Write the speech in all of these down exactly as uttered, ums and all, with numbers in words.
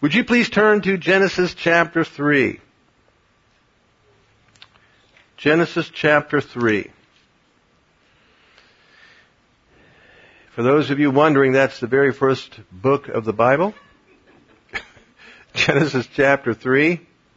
Would you please turn to Genesis chapter three? Genesis chapter three. For those of you wondering, that's the very first book of the Bible. Genesis chapter three.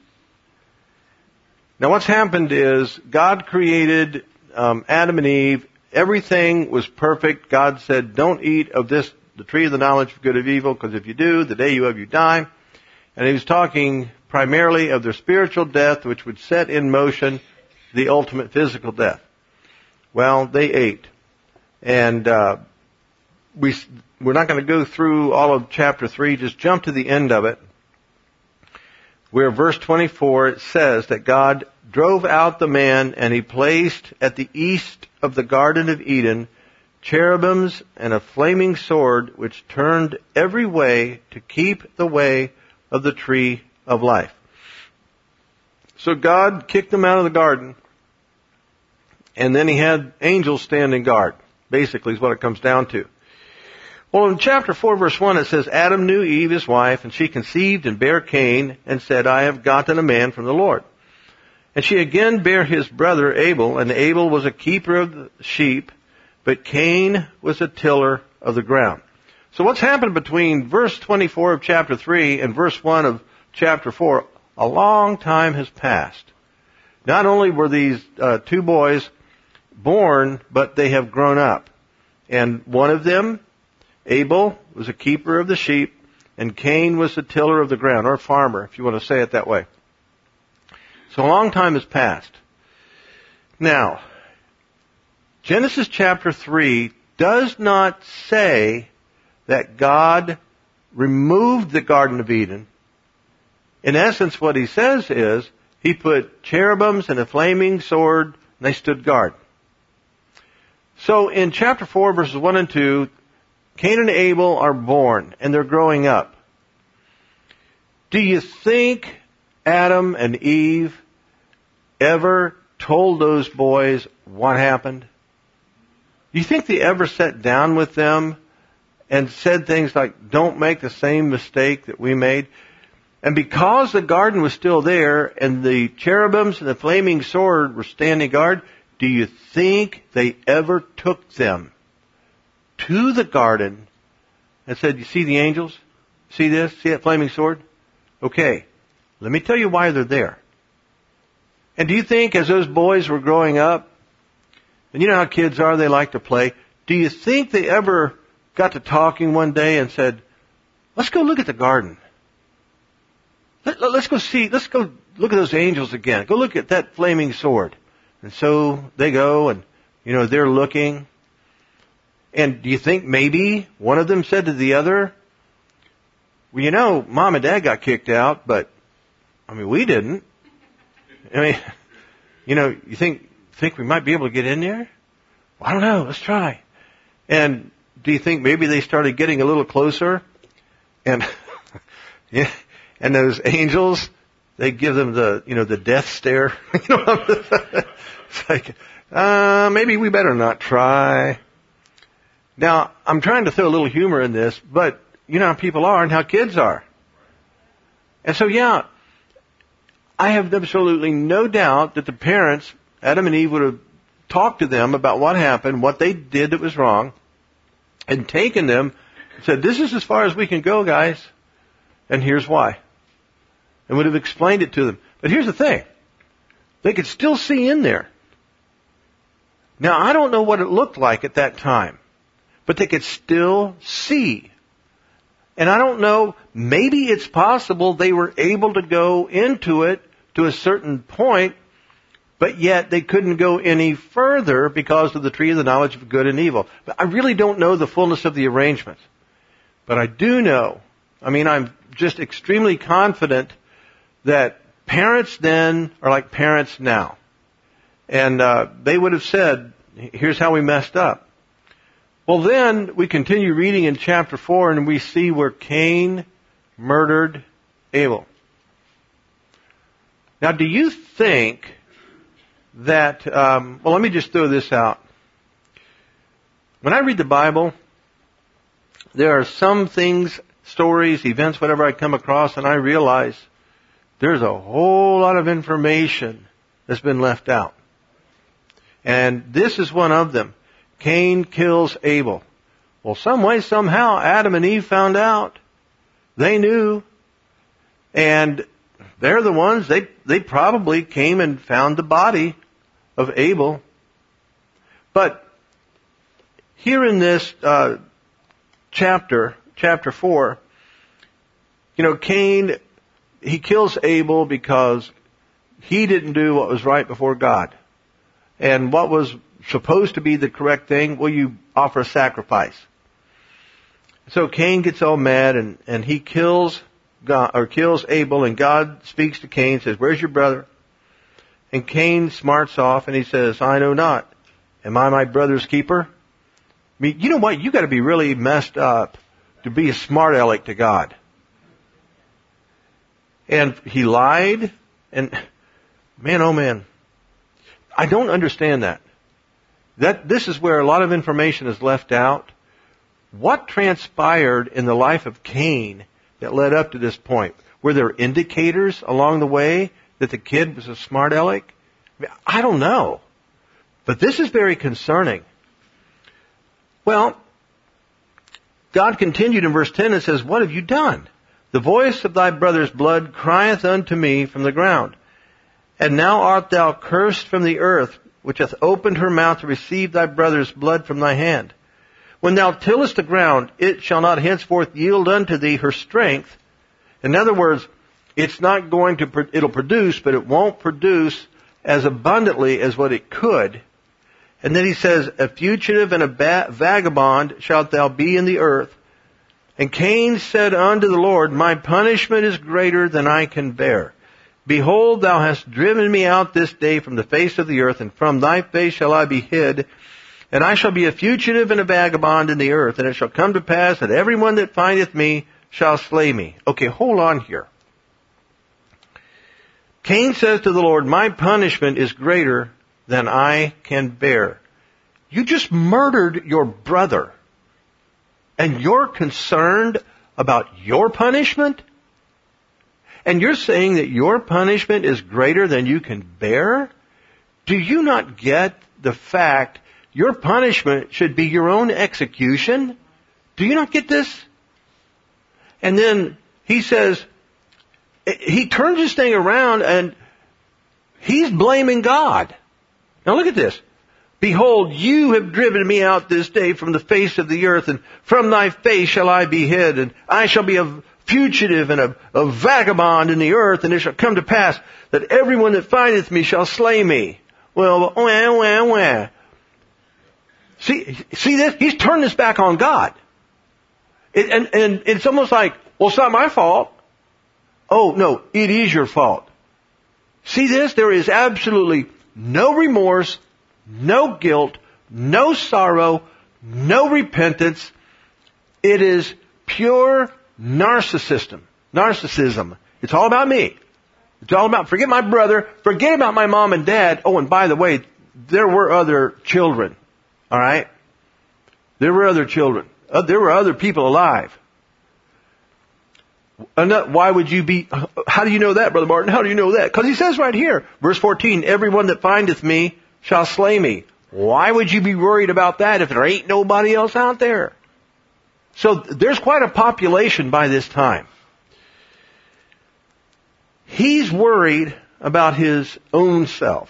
Now what's happened is God created um, Adam and Eve. Everything was perfect. God said, don't eat of this, the tree of the knowledge of good and evil, because if you do, the day you have, you die. And he was talking primarily of their spiritual death, which would set in motion the ultimate physical death. Well, they ate. And uh, we, we're not going to go through all of chapter three. Just jump to the end of it, where verse twenty-four, it says that God drove out the man, and he placed at the east of the Garden of Eden cherubims and a flaming sword, which turned every way to keep the way of the tree of life. So God kicked them out of the garden, and then he had angels standing guard, basically is what it comes down to. Well, in chapter four, verse one, it says, Adam knew Eve, his wife, and she conceived and bare Cain, and said, I have gotten a man from the Lord. And she again bare his brother Abel, and Abel was a keeper of the sheep, but Cain was a tiller of the ground. So what's happened between verse twenty-four of chapter three and verse one of chapter four? A long time has passed. Not only were these uh, two boys born, but they have grown up. And one of them, Abel, was a keeper of the sheep, and Cain was a tiller of the ground, or a farmer, if you want to say it that way. So a long time has passed. Now, Genesis chapter three does not say that God removed the Garden of Eden. In essence, what he says is, he put cherubims and a flaming sword, and they stood guard. So in chapter four, verses one and two, Cain and Abel are born, and they're growing up. Do you think Adam and Eve ever told those boys what happened? Do you think they ever sat down with them and said things like, don't make the same mistake that we made? And because the garden was still there and the cherubims and the flaming sword were standing guard, do you think they ever took them to the garden and said, you see the angels? See this? See that flaming sword? Okay, let me tell you why they're there. And do you think as those boys were growing up, and you know how kids are, they like to play, do you think they ever got to talking one day and said, let's go look at the garden. Let, let's go see, let's go look at those angels again. Go look at that flaming sword. And so they go and, you know, they're looking. And do you think maybe one of them said to the other, well, you know, Mom and Dad got kicked out, but, I mean, we didn't. I mean, you know, you think, think we might be able to get in there? Well, I don't know. Let's try. And do you think maybe they started getting a little closer? And, yeah, and those angels, they give them the, you know, the death stare. You know, it's like, uh, maybe we better not try. Now, I'm trying to throw a little humor in this, but you know how people are and how kids are. And so, yeah, I have absolutely no doubt that the parents, Adam and Eve, would have talked to them about what happened, what they did that was wrong, and taken them and said, this is as far as we can go, guys, and here's why. And would have explained it to them. But here's the thing. They could still see in there. Now, I don't know what it looked like at that time, but they could still see. And I don't know, maybe it's possible they were able to go into it to a certain point, but yet they couldn't go any further because of the tree of the knowledge of good and evil. But I really don't know the fullness of the arrangement. But I do know, I mean, I'm just extremely confident that parents then are like parents now. And uh, they would have said, here's how we messed up. Well, then we continue reading in chapter four, and we see where Cain murdered Abel. Now, do you think that, um, well, let me just throw this out. When I read the Bible, there are some things, stories, events, whatever I come across, and I realize there's a whole lot of information that's been left out. And this is one of them. Cain kills Abel. Well, some way, somehow, Adam and Eve found out. They knew. And they're the ones, they, they probably came and found the body of Abel. But here in this uh, chapter, chapter four, you know, Cain, he kills Abel because he didn't do what was right before God. And what was supposed to be the correct thing? Well, you offer a sacrifice. So Cain gets all mad and, and he kills God, or kills Abel, and God speaks to Cain, says, "Where's your brother?" And Cain smarts off and he says, "I know not. Am I my brother's keeper?" I mean, you know what? You got to be really messed up to be a smart aleck to God. And he lied, and man, oh man, I don't understand that. That this is where a lot of information is left out. What transpired in the life of Cain that led up to this point? Were there indicators along the way that the kid was a smart aleck? I mean, I don't know. But this is very concerning. Well, God continued in verse ten and says, "What have you done? The voice of thy brother's blood crieth unto me from the ground. And now art thou cursed from the earth, which hath opened her mouth to receive thy brother's blood from thy hand. When thou tillest the ground, it shall not henceforth yield unto thee her strength." In other words, it's not going to, it'll produce, but it won't produce as abundantly as what it could. And then he says, "A fugitive and a ba- vagabond shalt thou be in the earth." And Cain said unto the Lord, "My punishment is greater than I can bear. Behold, thou hast driven me out this day from the face of the earth, and from thy face shall I be hid. And I shall be a fugitive and a vagabond in the earth. And it shall come to pass that every one that findeth me shall slay me." Okay, hold on here. Cain says to the Lord, "My punishment is greater than I can bear." You just murdered your brother, and you're concerned about your punishment? And you're saying that your punishment is greater than you can bear? Do you not get the fact your punishment should be your own execution? Do you not get this? And then he says, he turns this thing around and he's blaming God. Now look at this. "Behold, you have driven me out this day from the face of the earth, and from thy face shall I be hid, and I shall be a fugitive and a, a vagabond in the earth, and it shall come to pass that everyone that findeth me shall slay me." Well, wah, wah, wah. See, see this? He's turned this back on God. It, and, and it's almost like, well, it's not my fault. Oh, no, it is your fault. See this? There is absolutely no remorse, no guilt, no sorrow, no repentance. It is pure narcissism. Narcissism. It's all about me. It's all about, forget my brother, forget about my mom and dad. Oh, and by the way, there were other children. All right? There were other children. Uh, there were other people alive. Why would you be, how do you know that, Brother Martin? How do you know that? Because he says right here, verse fourteen, "Everyone that findeth me shall slay me." Why would you be worried about that if there ain't nobody else out there? So there's quite a population by this time. He's worried about his own self.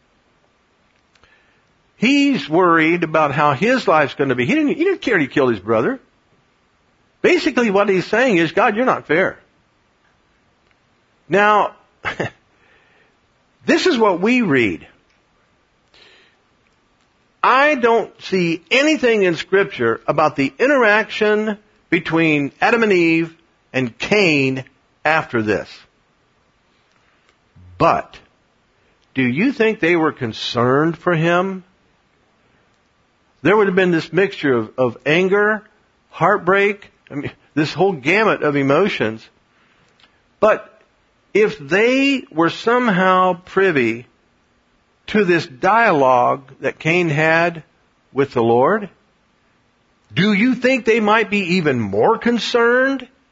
He's worried about how his life's going to be. He didn't, he didn't care he killed his brother. Basically what he's saying is, God, you're not fair. Now, this is what we read. I don't see anything in Scripture about the interaction between Adam and Eve and Cain after this. But, do you think they were concerned for him? There would have been this mixture of, of anger, heartbreak, I mean, this whole gamut of emotions. But if they were somehow privy to this dialogue that Cain had with the Lord, do you think they might be even more concerned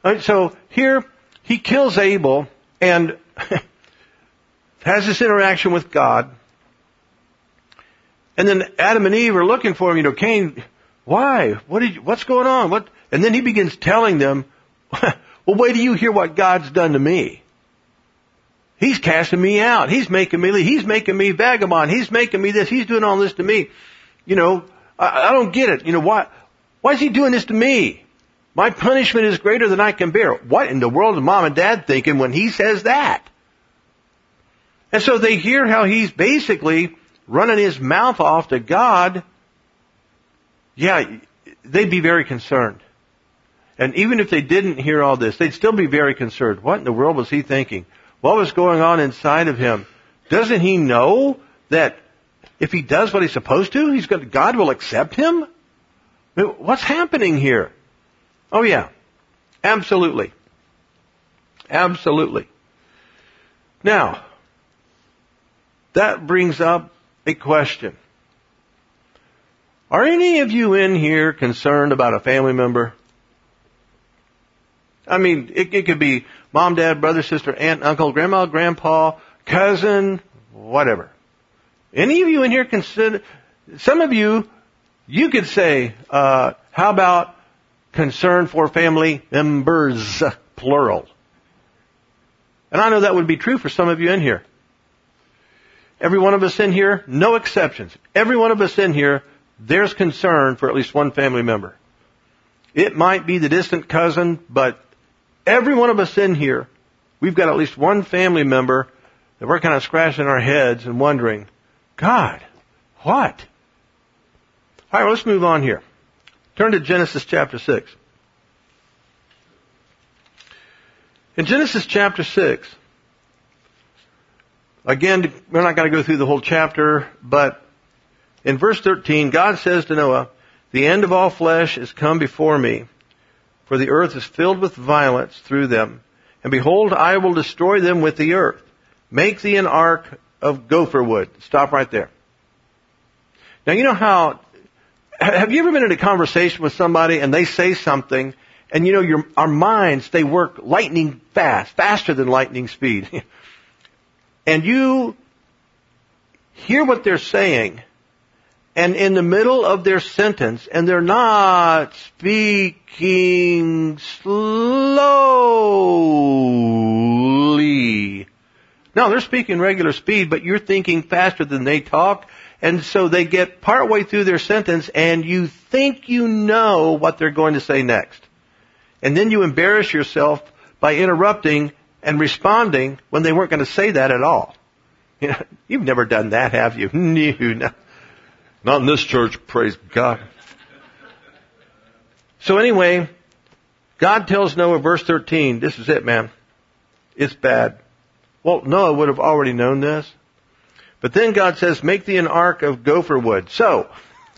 Right, so here, he kills Abel and has this interaction with God. And then Adam and Eve are looking for him. You know, Cain, why? What did you, what's going on? What? And then he begins telling them, well, wait till you hear what God's done to me. He's casting me out. He's making me, he's making me vagabond. He's making me this. He's doing all this to me. You know, I, I don't get it. You know, why, why is he doing this to me? My punishment is greater than I can bear. What in the world is mom and dad thinking when he says that? And so they hear how he's basically running his mouth off to God. Yeah, they'd be very concerned. And even if they didn't hear all this, they'd still be very concerned. What in the world was he thinking? What was going on inside of him? Doesn't he know that if he does what he's supposed to, he's going to, God will accept him? What's happening here? Oh yeah, absolutely. Absolutely. Now, that brings up a question. Are any of you in here concerned about a family member? I mean, it, it could be mom, dad, brother, sister, aunt, uncle, grandma, grandpa, cousin, whatever. Any of you in here consider, some of you, you could say, uh, how about concern for family members, plural. And I know that would be true for some of you in here. Every one of us in here, no exceptions. Every one of us in here, there's concern for at least one family member. It might be the distant cousin, but every one of us in here, we've got at least one family member that we're kind of scratching our heads and wondering, God, what? All right, well, let's move on here. Turn to Genesis chapter six. In Genesis chapter six, again, we're not going to go through the whole chapter, but in verse thirteen, God says to Noah, the end of all flesh is come before me, for the earth is filled with violence through them. And behold, I will destroy them with the earth. Make thee an ark of gopher wood. Stop right there. Now, you know how, have you ever been in a conversation with somebody and they say something, and you know, your, our minds, they work lightning fast, faster than lightning speed. And you hear what they're saying, and in the middle of their sentence, and they're not speaking slowly. No, they're speaking regular speed, but you're thinking faster than they talk. And so they get partway through their sentence, and you think you know what they're going to say next. And then you embarrass yourself by interrupting and responding when they weren't going to say that at all. You know, you've never done that, have you? No, not in this church, praise God. So anyway, God tells Noah, verse thirteen, this is it, man. It's bad. Well, Noah would have already known this. But then God says, make thee an ark of gopher wood. So,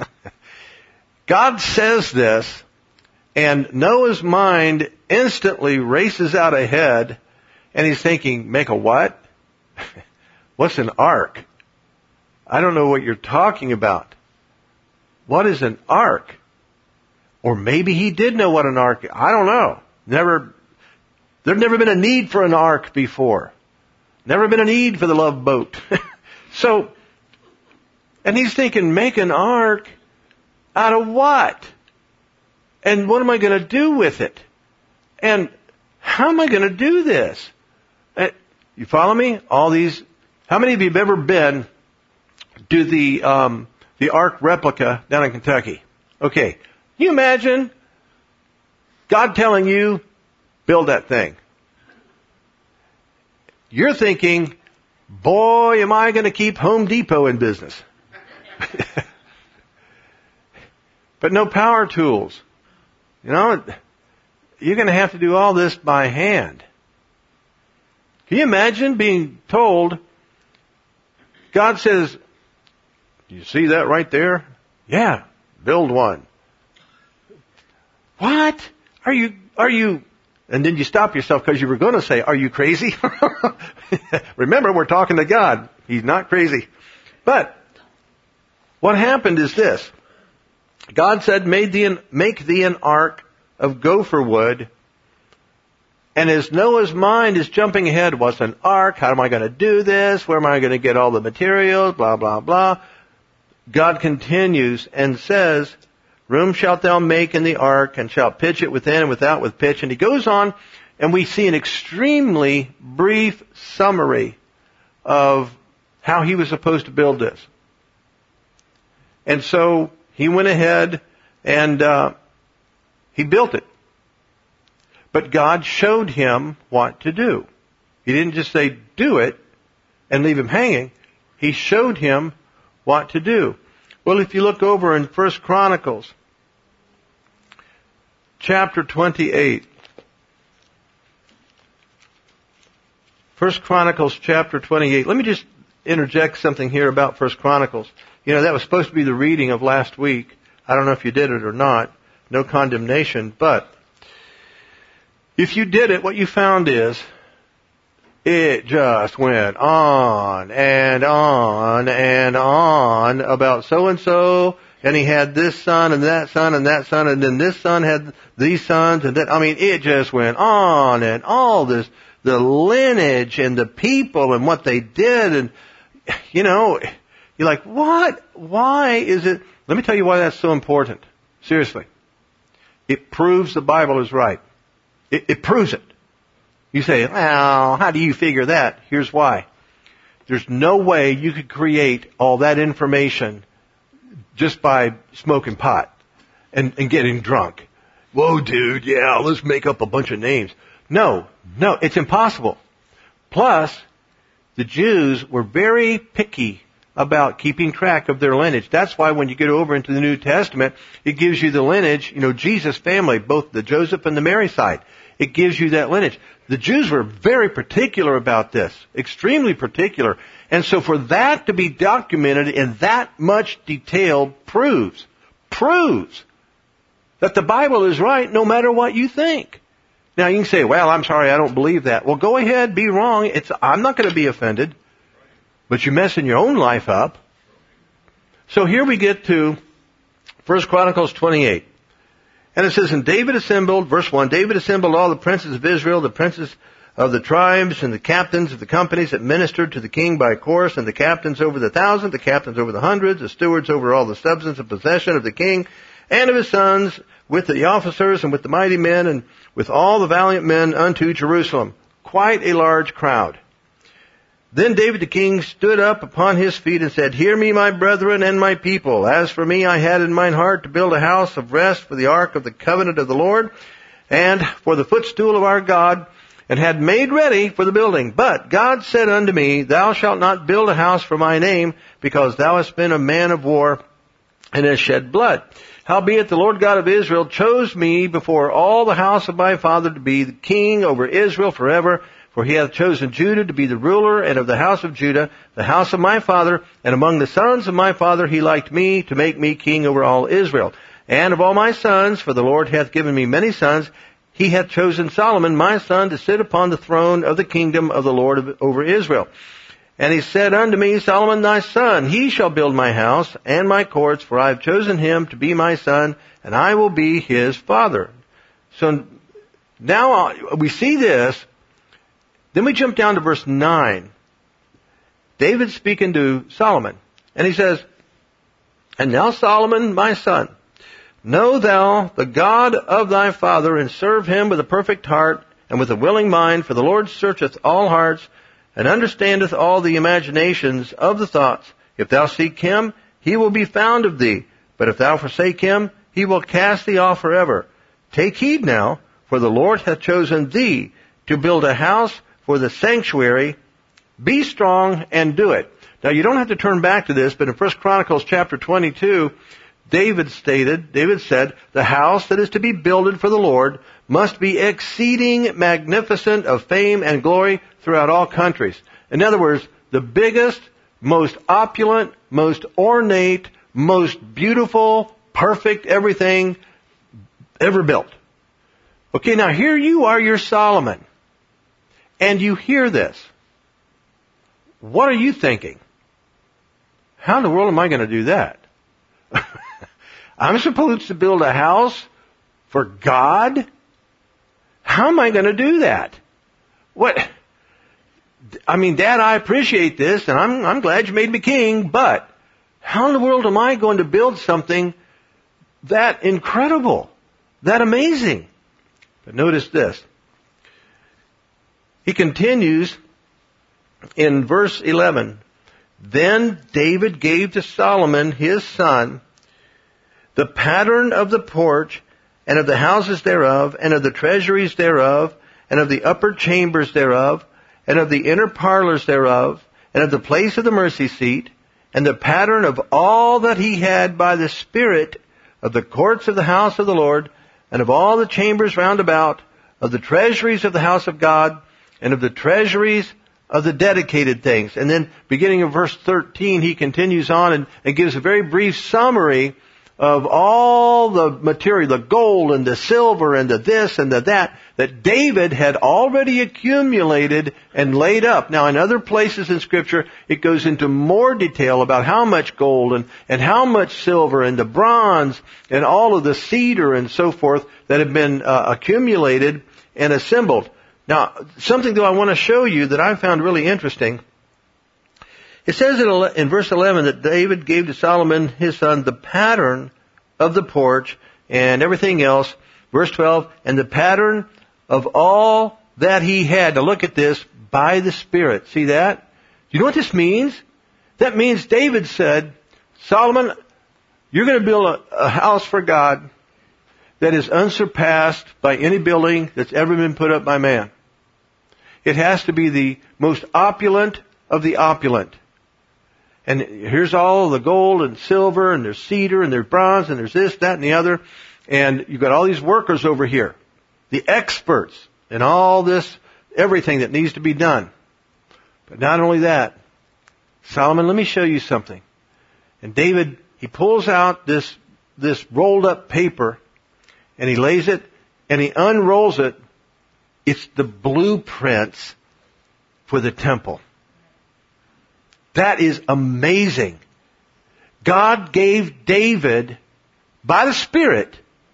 God says this, and Noah's mind instantly races out ahead, and he's thinking, make a what? What's an ark? I don't know what you're talking about. What is an ark? Or maybe he did know what an ark is. I don't know. Never, there's never been a need for an ark before. Never been a need for the love boat. So, and he's thinking, make an ark out of what? And what am I going to do with it? And how am I going to do this? Uh, you follow me? All these, how many of you have ever been to the, um, the ark replica down in Kentucky? Okay. Can you imagine God telling you, build that thing? You're thinking, boy, am I going to keep Home Depot in business. But no power tools. You know, you're going to have to do all this by hand. Can you imagine being told, God says, you see that right there? Yeah, build one. What? Are you, are you, and then you stop yourself because you were going to say, are you crazy? Remember, we're talking to God. He's not crazy. But what happened is this. God said, Made thee an, make thee an ark of gopher wood. And as Noah's mind is jumping ahead, what's an ark? How am I going to do this? Where am I going to get all the materials? Blah, blah, blah. God continues and says, room shalt thou make in the ark, and shalt pitch it within and without with pitch. And he goes on, and we see an extremely brief summary of how he was supposed to build this. And so he went ahead and uh, he built it. But God showed him what to do. He didn't just say, do it, and leave him hanging. He showed him what to do. Well, if you look over in First Chronicles, chapter twenty-eight. First Chronicles, chapter twenty-eight. Let me just interject something here about First Chronicles. You know, that was supposed to be the reading of last week. I don't know if you did it or not. No condemnation, but if you did it, what you found is it just went on and on and on about so-and-so, and he had this son and that son and that son, and then this son had these sons, and then, I mean, it just went on and all this, the lineage and the people and what they did, and, you know, you're like, what? Why is it? Let me tell you why that's so important. Seriously. It proves the Bible is right. It, it proves it. You say, well, how do you figure that? Here's why. There's no way you could create all that information just by smoking pot and, and getting drunk. Whoa, dude, yeah, let's make up a bunch of names. No, no, it's impossible. Plus, the Jews were very picky about keeping track of their lineage. That's why when you get over into the New Testament, it gives you the lineage, you know, Jesus' family, both the Joseph and the Mary side. It gives you that lineage. The Jews were very particular about this, extremely particular. And so for that to be documented in that much detail proves, proves that the Bible is right no matter what you think. Now you can say, well, I'm sorry, I don't believe that. Well, go ahead, be wrong. It's, I'm not going to be offended. But you're messing your own life up. So here we get to First Chronicles twenty-eight. And it says, and David assembled, verse one, David assembled all the princes of Israel, the princes of the tribes, and the captains of the companies that ministered to the king by course, and the captains over the thousand, the captains over the hundreds, the stewards over all the substance and possession of the king, and of his sons, with the officers, and with the mighty men, and with all the valiant men unto Jerusalem. Quite a large crowd. Then David the king stood up upon his feet and said, hear me, my brethren and my people. As for me, I had in mine heart to build a house of rest for the ark of the covenant of the Lord, and for the footstool of our God, and had made ready for the building. But God said unto me, thou shalt not build a house for my name, because thou hast been a man of war, and hast shed blood. Howbeit the Lord God of Israel chose me before all the house of my father to be the king over Israel forever. For he hath chosen Judah to be the ruler, and of the house of Judah, the house of my father, and among the sons of my father he liked me to make me king over all Israel. And of all my sons, for the Lord hath given me many sons, he hath chosen Solomon my son to sit upon the throne of the kingdom of the Lord of, over Israel. And he said unto me, Solomon thy son, he shall build my house and my courts, for I have chosen him to be my son, and I will be his father. So now we see this. Then we jump down to verse nine. David's speaking to Solomon. And he says, and now Solomon, my son, know thou the God of thy father, and serve him with a perfect heart and with a willing mind, for the Lord searcheth all hearts, and understandeth all the imaginations of the thoughts. If thou seek him, he will be found of thee. But if thou forsake him, he will cast thee off forever. Take heed now, for the Lord hath chosen thee to build a house for the sanctuary. Be strong and do it. Now you don't have to turn back to this, but in First Chronicles chapter twenty-two, David stated, David said, the house that is to be builded for the Lord must be exceeding magnificent of fame and glory throughout all countries. In other words, the biggest, most opulent, most ornate, most beautiful, perfect everything ever built. Okay, now here you are, you're Solomon. And you hear this. What are you thinking? How in the world am I going to do that? I'm supposed to build a house for God? how am I going to do that? What? I mean, Dad, I appreciate this, and I'm, I'm glad you made me king, but how in the world am I going to build something that incredible, that amazing? But notice this. He continues in verse eleven. Then David gave to Solomon his son the pattern of the porch and of the houses thereof and of the treasuries thereof and of the upper chambers thereof and of the inner parlors thereof and of the place of the mercy seat and the pattern of all that he had by the Spirit of the courts of the house of the Lord and of all the chambers round about, of the treasuries of the house of God and of the treasuries of the dedicated things. And then beginning of verse thirteen, he continues on and, and gives a very brief summary of all the material, the gold and the silver and the this and the that, that David had already accumulated and laid up. Now in other places in Scripture, it goes into more detail about how much gold and, and how much silver and the bronze and all of the cedar and so forth that have been uh, accumulated and assembled. Now, something though I want to show you that I found really interesting. It says in verse eleven that David gave to Solomon his son the pattern of the porch and everything else. Verse twelve, and the pattern of all that he had. Now look at this, by the Spirit. See that? Do you know what this means? That means David said, Solomon, you're going to build a, a house for God that is unsurpassed by any building that's ever been put up by man. It has to be the most opulent of the opulent. And here's all the gold and silver, and there's cedar, and there's bronze, and there's this, that, and the other. And you've got all these workers over here, the experts in all this, everything that needs to be done. But not only that, Solomon, let me show you something. And David, he pulls out this, this rolled up paper, and he lays it, and he unrolls it. It's the blueprints for the temple. That is amazing. God gave David, by the Spirit,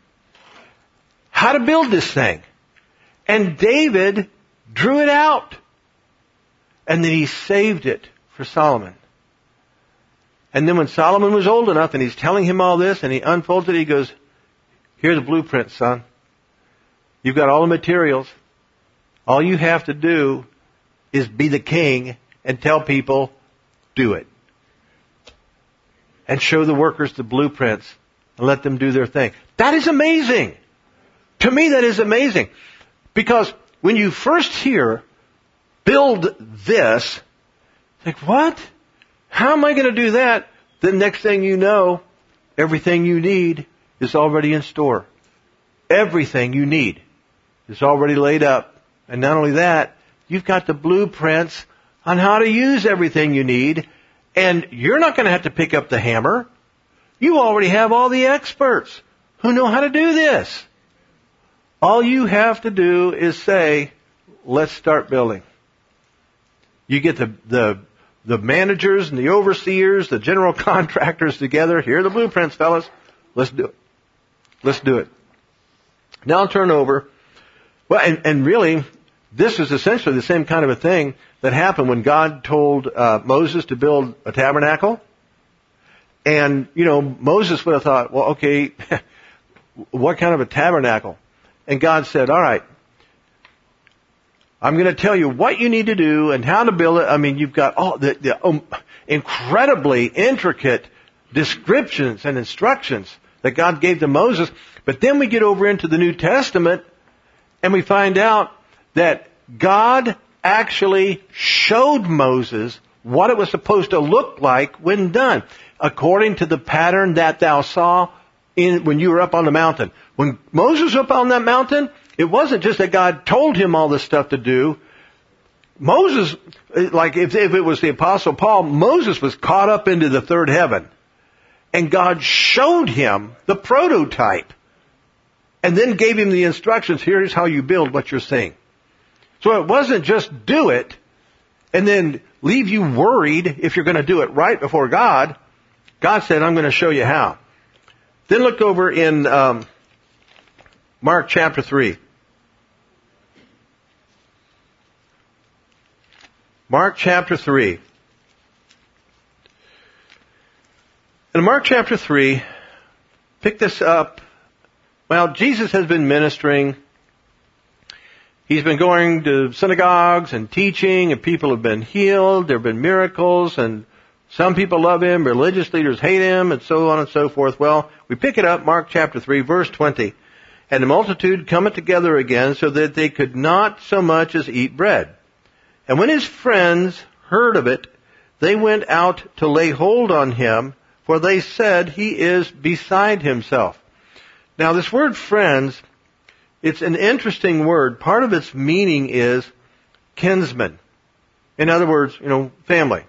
how to build this thing. And David drew it out. And then he saved it for Solomon. And then when Solomon was old enough and he's telling him all this and he unfolds it, he goes, here's the blueprint, son. You've got all the materials. All you have to do is be the king and tell people, do it. And show the workers the blueprints and let them do their thing. That is amazing. To me, that is amazing. Because when you first hear, build this, like, what? How am I going to do that? The next thing you know, everything you need is already in store. Everything you need is already laid up. And not only that, you've got the blueprints on how to use everything you need, and you're not going to have to pick up the hammer. You already have all the experts who know how to do this. All you have to do is say, let's start building. You get the, the, the managers and the overseers, the general contractors together. Here are the blueprints, fellas. Let's do it. Let's do it. Now I'll turn over. Well, and, and really, this is essentially the same kind of a thing that happened when God told uh, Moses to build a tabernacle. And, you know, Moses would have thought, well, okay, what kind of a tabernacle? And God said, all right, I'm going to tell you what you need to do and how to build it. I mean, you've got all the, the um, incredibly intricate descriptions and instructions that God gave to Moses. But then we get over into the New Testament and we find out that God actually showed Moses what it was supposed to look like when done, according to the pattern that thou saw in when you were up on the mountain. When Moses was up on that mountain, it wasn't just that God told him all this stuff to do. Moses, like if, if it was the Apostle Paul, Moses was caught up into the third heaven. And God showed him the prototype. And then gave him the instructions, here's how you build what you're seeing. So it wasn't just do it and then leave you worried if you're going to do it right before God. God said, I'm going to show you how. Then look over in um, Mark chapter three. Mark chapter three. In Mark chapter three, pick this up. Well, Jesus has been ministering. He's been going to synagogues and teaching, and people have been healed. There have been miracles, and some people love him, religious leaders hate him, and so on and so forth. Well, we pick it up, Mark chapter three, verse twenty. And the multitude cometh together again, so that they could not so much as eat bread. And when his friends heard of it, they went out to lay hold on him, for they said, he is beside himself. Now, this word friends, it's an interesting word. Part of its meaning is kinsman. In other words, you know, family.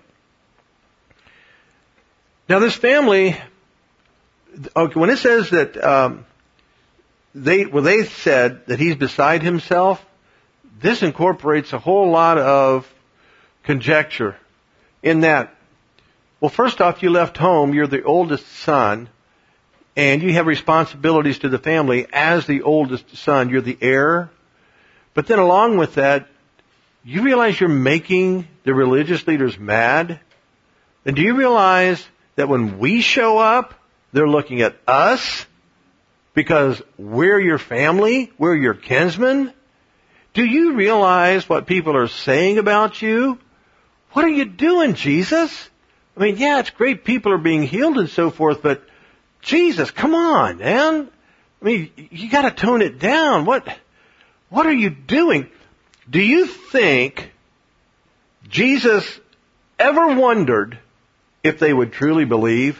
Now, this family, okay, when it says that um, they, well, they said that he's beside himself, this incorporates a whole lot of conjecture in that, well, first off, you left home, you're the oldest son, and you have responsibilities to the family as the oldest son. You're the heir. But then along with that, you realize you're making the religious leaders mad? And do you realize that when we show up, they're looking at us because we're your family, we're your kinsmen? Do you realize what people are saying about you? What are you doing, Jesus? I mean, yeah, it's great people are being healed and so forth, but Jesus, come on, man. I mean, you gotta tone it down. What, what are you doing? Do you think Jesus ever wondered if they would truly believe?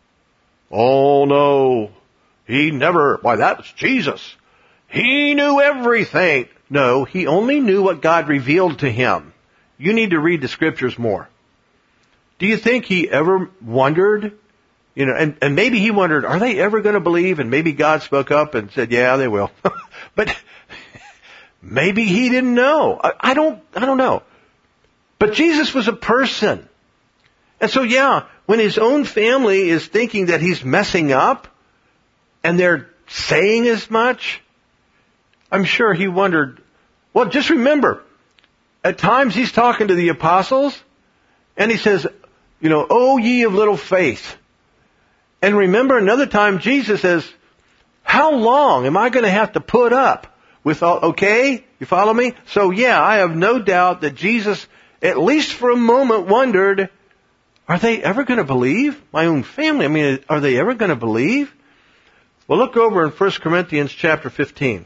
Oh no, he never, why that's Jesus. He knew everything. No, he only knew what God revealed to him. You need to read the scriptures more. Do you think he ever wondered? You know, and, and maybe he wondered, are they ever going to believe? And maybe God spoke up and said, yeah, they will. But maybe he didn't know. I, I don't, I don't know. But Jesus was a person. And so, yeah, when his own family is thinking that he's messing up and they're saying as much, I'm sure he wondered, well, just remember, at times he's talking to the apostles and he says, you know, oh ye of little faith. And remember another time Jesus says, how long am I going to have to put up with all, okay? You follow me? So yeah, I have no doubt that Jesus, at least for a moment, wondered, are they ever going to believe? My own family, I mean, are they ever going to believe? Well, look over in First Corinthians chapter fifteen.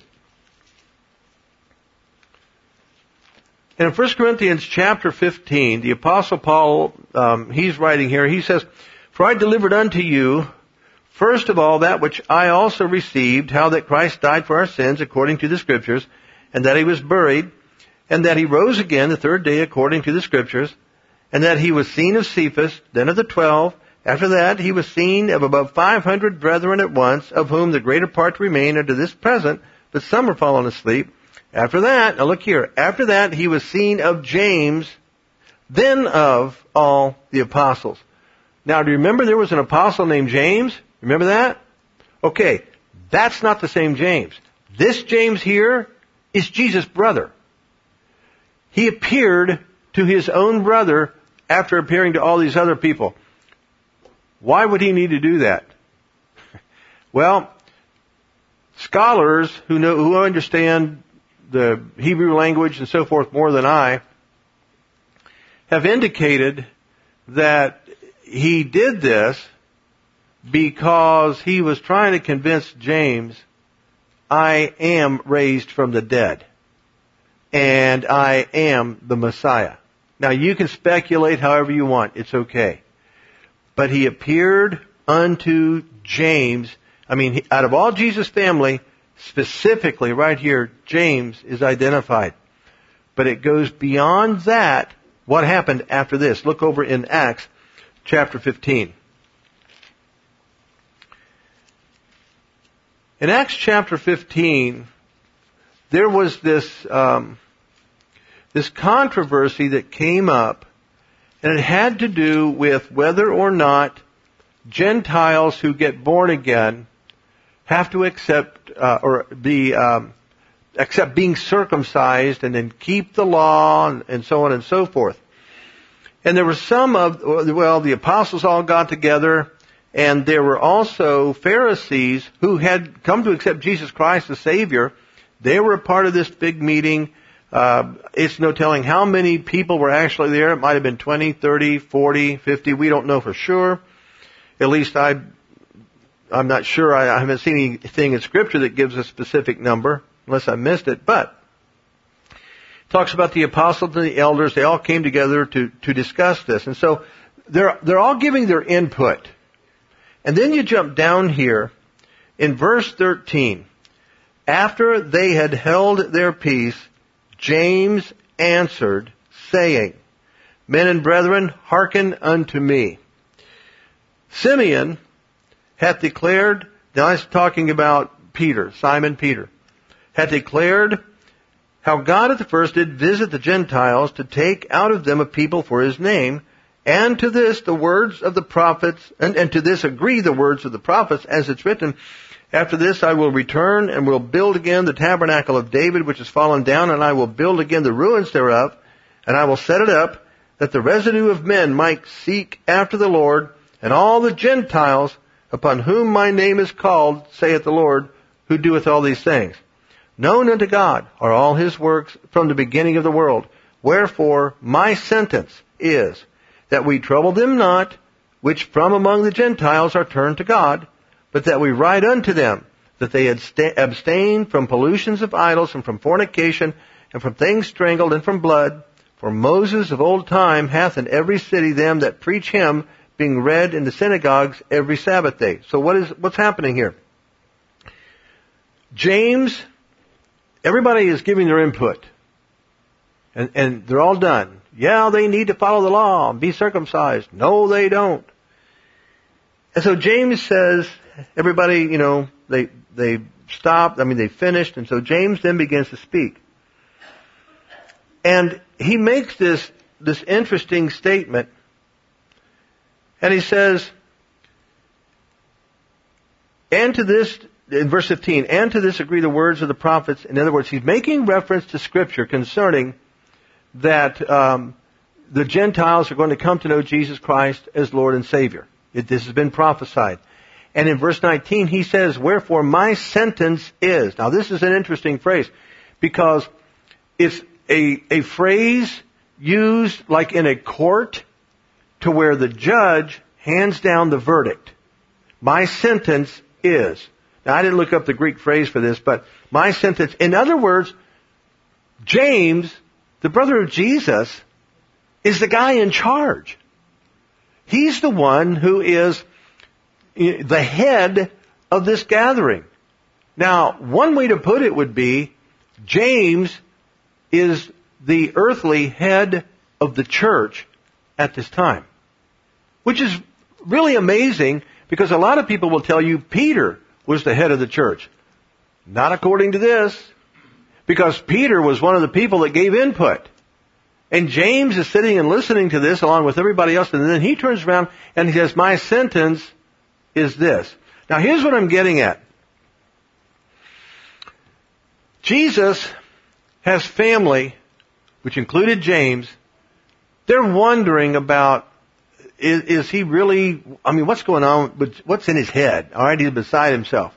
And in First Corinthians chapter fifteen, the Apostle Paul, um, he's writing here, he says, for I delivered unto you, first of all, that which I also received, how that Christ died for our sins according to the Scriptures, and that he was buried, and that he rose again the third day according to the Scriptures, and that he was seen of Cephas, then of the twelve. After that, he was seen of above five hundred brethren at once, of whom the greater part remain unto this present, but some are fallen asleep. After that, now look here, after that he was seen of James, then of all the apostles. Now, do you remember there was an apostle named James? Remember that? Okay, that's not the same James. This James here is Jesus' brother. He appeared to his own brother after appearing to all these other people. Why would he need to do that? Well, scholars who know, who understand the Hebrew language and so forth more than I, have indicated that he did this because he was trying to convince James, I am raised from the dead, and I am the Messiah. Now you can speculate however you want, it's okay. But he appeared unto James. I mean, out of all Jesus' family, specifically, right here, James is identified. But it goes beyond that. What happened after this? Look over in Acts chapter fifteen. In Acts chapter fifteen, there was this um, this controversy that came up, and it had to do with whether or not Gentiles who get born again have to accept uh, or be um, accept being circumcised and then keep the law and, and so on and so forth. And there were some of, well, the apostles all got together, and there were also Pharisees who had come to accept Jesus Christ as Savior. They were a part of this big meeting. Uh, it's no telling how many people were actually there. It might have been twenty, thirty, forty, fifty. We don't know for sure. At least I, I'm not sure. I, I haven't seen anything in Scripture that gives a specific number, unless I missed it. But it talks about the apostles and the elders. They all came together to, to discuss this. And so they're, they're all giving their input. And then you jump down here in verse thirteen. After they had held their peace, James answered, saying, Men and brethren, hearken unto me. Simeon hath declared, now I'm talking about Peter, Simon Peter, hath declared how God at the first did visit the Gentiles to take out of them a people for his name, and to this the words of the prophets, and, and to this agree the words of the prophets, as it's written, After this I will return and will build again the tabernacle of David, which is fallen down, and I will build again the ruins thereof, and I will set it up, that the residue of men might seek after the Lord, and all the Gentiles upon whom my name is called, saith the Lord, who doeth all these things. Known unto God are all his works from the beginning of the world. Wherefore my sentence is, that we trouble them not, which from among the Gentiles are turned to God, but that we write unto them, that they abstain from pollutions of idols, and from fornication, and from things strangled, and from blood. For Moses of old time hath in every city them that preach him, being read in the synagogues every Sabbath day. So what is, what's happening here? James, everybody is giving their input. And, and they're all done. Yeah, they need to follow the law and be circumcised. No, they don't. And so James says, everybody, you know, they, they stopped, I mean, they finished, and so James then begins to speak. And he makes this, this interesting statement, and he says, and to this, in verse fifteen, and to this agree the words of the prophets. In other words, he's making reference to Scripture concerning that um, the Gentiles are going to come to know Jesus Christ as Lord and Savior. It, this has been prophesied. And in verse nineteen, he says, Wherefore my sentence is. Now this is an interesting phrase, because it's a, a phrase used like in a court to where the judge hands down the verdict. My sentence is. Now I didn't look up the Greek phrase for this, but my sentence, in other words, James, the brother of Jesus, is the guy in charge. He's the one who is the head of this gathering. Now, one way to put it would be, James is the earthly head of the church at this time. Which is really amazing, because a lot of people will tell you Peter was the head of the church. Not according to this. Because Peter was one of the people that gave input. And James is sitting and listening to this along with everybody else, and then he turns around and he says, my sentence is this. Now here's what I'm getting at. Jesus has family, which included James. They're wondering about, is, is he really, I mean, what's going on, what's in his head? All right, he's beside himself.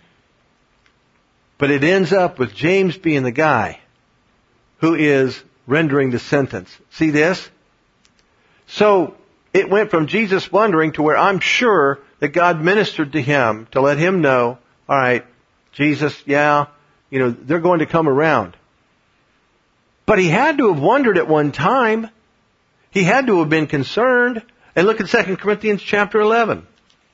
But it ends up with James being the guy who is rendering the sentence. See this? So it went from Jesus wondering to where I'm sure that God ministered to him to let him know, all right, Jesus, yeah, you know, they're going to come around. But he had to have wondered at one time. He had to have been concerned. And look at Second Corinthians chapter eleven.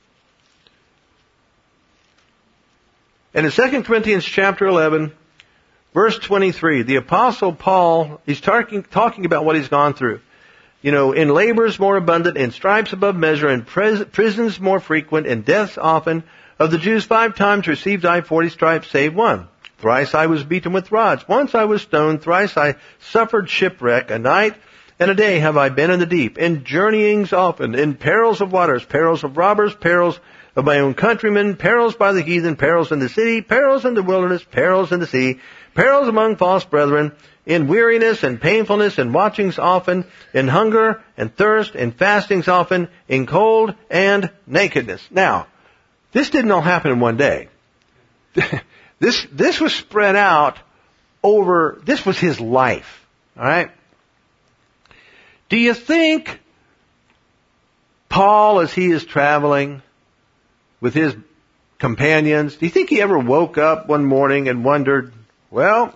And in Second Corinthians chapter eleven, verse twenty-three, the Apostle Paul, he's talking, talking about what he's gone through. You know, in labors more abundant, in stripes above measure, in pres- prisons more frequent, in deaths often. Of the Jews five times received I forty stripes, save one. Thrice I was beaten with rods. Once I was stoned. Thrice I suffered shipwreck. A night and a day have I been in the deep. In journeyings often. In perils of waters. Perils of robbers. Perils of my own countrymen. Perils by the heathen. Perils in the city. Perils in the wilderness. Perils in the sea. Perils among false brethren. in weariness and painfulness, in watchings often, in hunger and thirst, in fastings often, in cold and nakedness. Now, this didn't all happen in one day. This, this was spread out over, this was his life. Alright? Do you think Paul, as he is traveling with his companions, do you think he ever woke up one morning and wondered, well,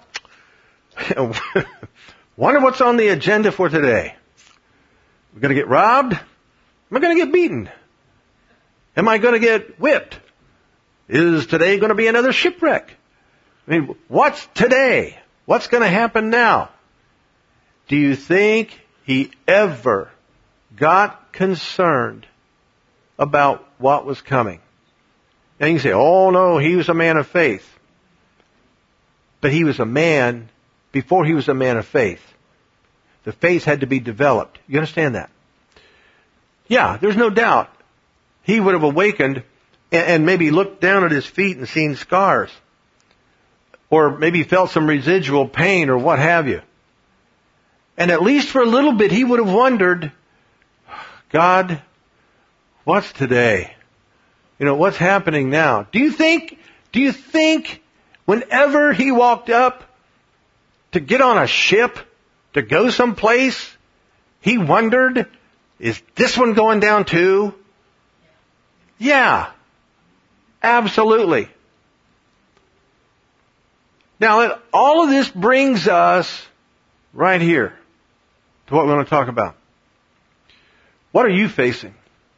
wonder what's on the agenda for today? We're going to get robbed? Am I going to get beaten? Am I going to get whipped? Is today going to be another shipwreck? I mean, what's today? What's going to happen now? Do you think he ever got concerned about what was coming? Now you can say, oh no, he was a man of faith. But he was a man before he was a man of faith. The faith had to be developed. You understand that? Yeah, there's no doubt. He would have awakened and, and maybe looked down at his feet and seen scars. Or maybe felt some residual pain or what have you. And at least for a little bit he would have wondered, God, what's today? You know, what's happening now? Do you think, do you think whenever he walked up to get on a ship, to go someplace, he wondered, is this one going down too? Yeah, absolutely. Now, all of this brings us right here to what we want to talk about. What are you facing?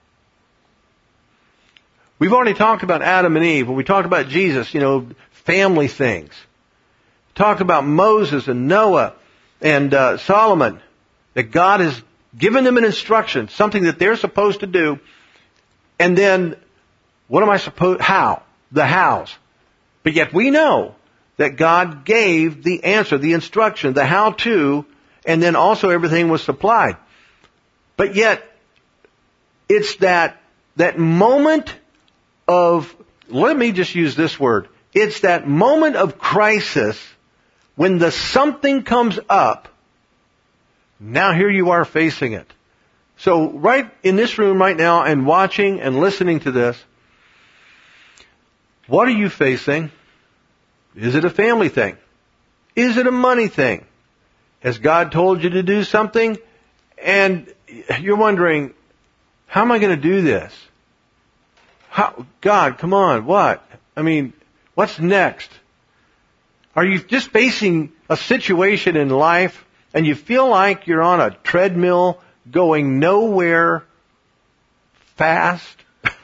We've already talked about Adam and Eve. When we talked about Jesus, you know, family things. Talked about Moses and Noah and uh, Solomon. That God has given them an instruction, something that they're supposed to do. And then, what am I supposed, how? The hows. But yet we know that God gave the answer, the instruction, the how-to, and then also everything was supplied. But yet, it's that, that moment of, let me just use this word, it's that moment of crisis when the something comes up, now here you are facing it. So right in this room right now and watching and listening to this, what are you facing? Is it a family thing? Is it a money thing? Has God told you to do something and you're wondering, how am I going to do this? How, God, come on, what? I mean, what's next? Are you just facing a situation in life and you feel like you're on a treadmill going nowhere fast?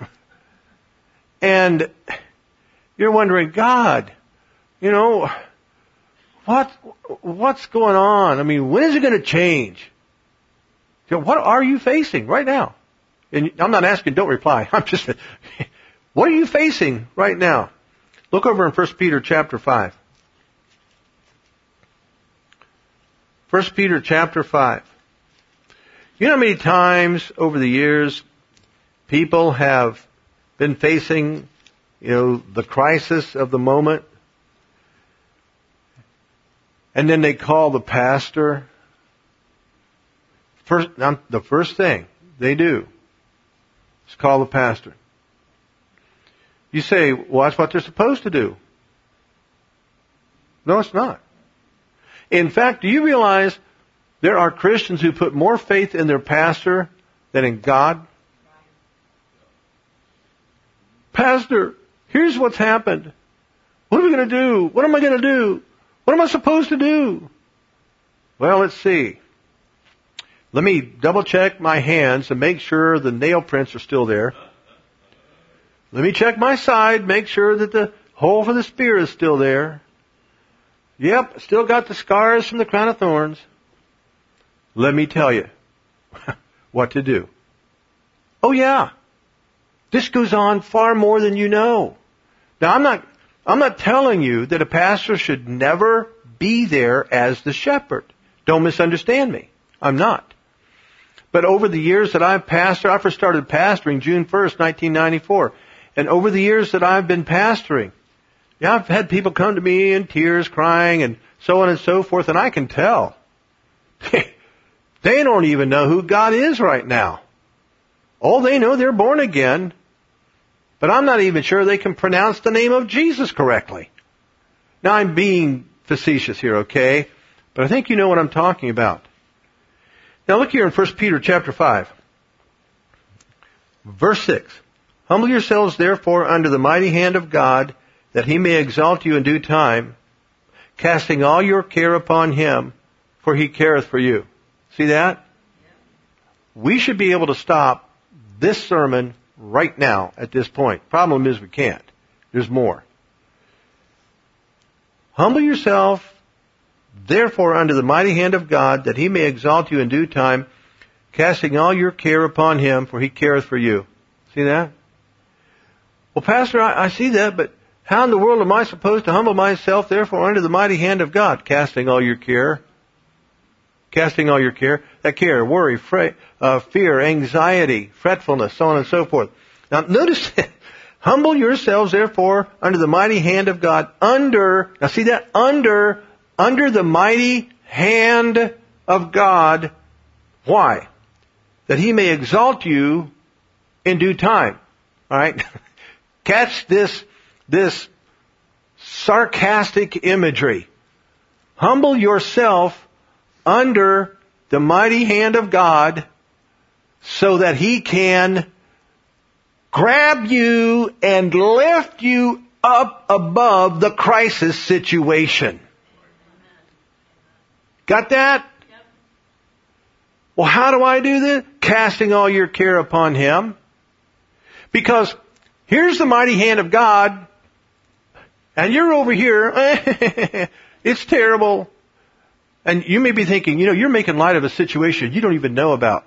And you're wondering, God, you know, what, what's going on? I mean, when is it going to change? You know, what are you facing right now? And I'm not asking, don't reply. I'm just, what are you facing right now? Look over in First Peter chapter five. First Peter chapter five. You know how many times over the years people have been facing, you know, the crisis of the moment? And then they call the pastor. First, the first thing they do is call the pastor. You say, well, that's what they're supposed to do. No, it's not. In fact, do you realize there are Christians who put more faith in their pastor than in God? Pastor, here's what's happened. What are we going to do? What am I going to do? What am I supposed to do? Well, let's see. Let me double check my hands and make sure the nail prints are still there. Let me check my side, make sure that the hole for the spear is still there. Yep, still got the scars from the crown of thorns. Let me tell you what to do. Oh yeah, this goes on far more than you know. Now I'm not, I'm not telling you that a pastor should never be there as the shepherd. Don't misunderstand me. I'm not. But over the years that I've pastored, I first started pastoring June first, nineteen ninety-four. And over the years that I've been pastoring, Yeah, I've had people come to me in tears, crying, and so on and so forth, and I can tell. They don't even know who God is right now. All they know, they're born again, but I'm not even sure they can pronounce the name of Jesus correctly. Now, I'm being facetious here, okay? But I think you know what I'm talking about. Now, look here in First Peter chapter five. Verse six. Humble yourselves, therefore, under the mighty hand of God, that he may exalt you in due time, casting all your care upon him, for he careth for you. See that? We should be able to stop this sermon right now at this point. Problem is we can't. There's more. Humble yourself, therefore, under the mighty hand of God, that he may exalt you in due time, casting all your care upon him, for he careth for you. See that? Well, Pastor, I, I see that, but how in the world am I supposed to humble myself, therefore, under the mighty hand of God? Casting all your care. Casting all your care. That care, worry, fra- uh, fear, anxiety, fretfulness, so on and so forth. Now, notice, humble yourselves, therefore, under the mighty hand of God, under, now see that? Under, under the mighty hand of God. Why? That he may exalt you in due time. Alright? Catch this, this sarcastic imagery. Humble yourself under the mighty hand of God so that he can grab you and lift you up above the crisis situation. Got that? Yep. Well, how do I do this? Casting all your care upon him. Because here's the mighty hand of God, and you're over here, it's terrible. And you may be thinking, you know, you're making light of a situation you don't even know about.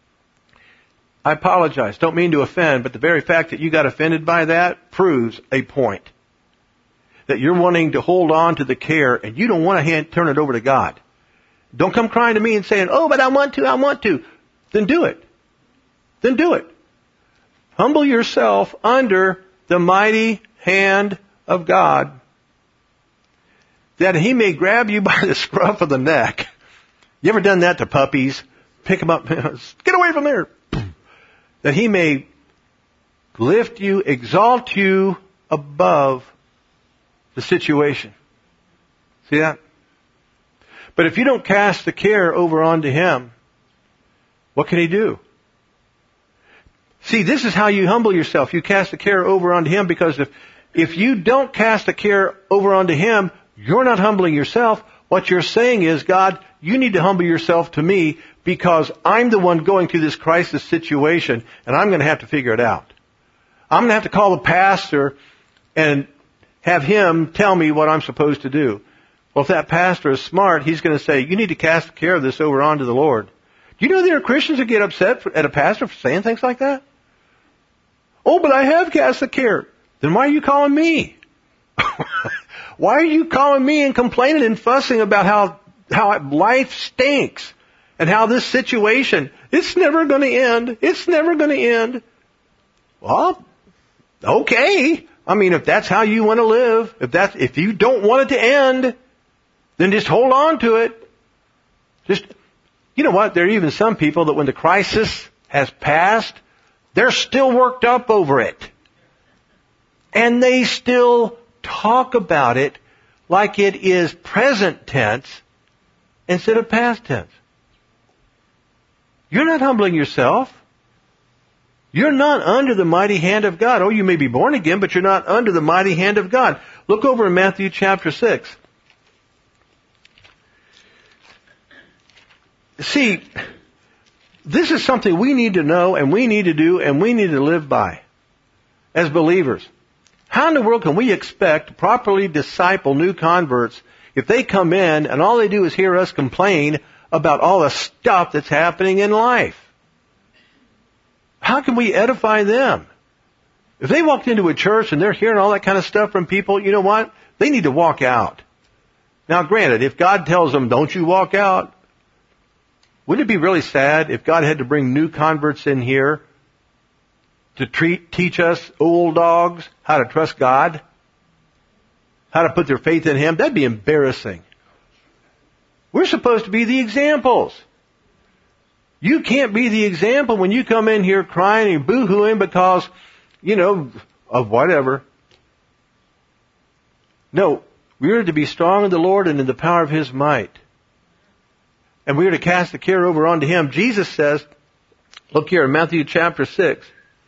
I apologize. Don't mean to offend, but the very fact that you got offended by that proves a point. That you're wanting to hold on to the care and you don't want to hand, turn it over to God. Don't come crying to me and saying, oh, but I want to, I want to. Then do it. Then do it. Humble yourself under the mighty hand of God, that he may grab you by the scruff of the neck. You ever done that to puppies? Pick them up, get away from there. That he may lift you, exalt you above the situation. See that? But if you don't cast the care over onto him, what can he do? See, this is how you humble yourself. You cast the care over onto him, because if, if you don't cast the care over onto him, you're not humbling yourself. What you're saying is, God, you need to humble yourself to me because I'm the one going through this crisis situation and I'm going to have to figure it out. I'm going to have to call the pastor and have him tell me what I'm supposed to do. Well, if that pastor is smart, he's going to say, you need to cast the care of this over onto the Lord. Do you know there are Christians that get upset at a pastor for saying things like that? Oh, but I have cast the care. Then why are you calling me? Why are you calling me and complaining and fussing about how, how life stinks and how this situation, it's never going to end. It's never going to end. Well, okay. I mean, if that's how you want to live, if that's, if you don't want it to end, then just hold on to it. Just, you know what? There are even some people that when the crisis has passed, they're still worked up over it. And they still talk about it like it is present tense instead of past tense. You're not humbling yourself. You're not under the mighty hand of God. Oh, you may be born again, but you're not under the mighty hand of God. Look over in Matthew chapter six. See, this is something we need to know and we need to do and we need to live by as believers. How in the world can we expect to properly disciple new converts if they come in and all they do is hear us complain about all the stuff that's happening in life? How can we edify them? If they walked into a church and they're hearing all that kind of stuff from people, you know what? They need to walk out. Now, granted, if God tells them, don't you walk out, wouldn't it be really sad if God had to bring new converts in here to treat, teach us old dogs how to trust God? how to put their faith in Him, that'd be embarrassing. We're supposed to be the examples. You can't be the example when you come in here crying and boo-hooing because, you know, of whatever. No, we are to be strong in the Lord and in the power of His might. And we are to cast the care over onto Him. Jesus says, look here in Matthew chapter six,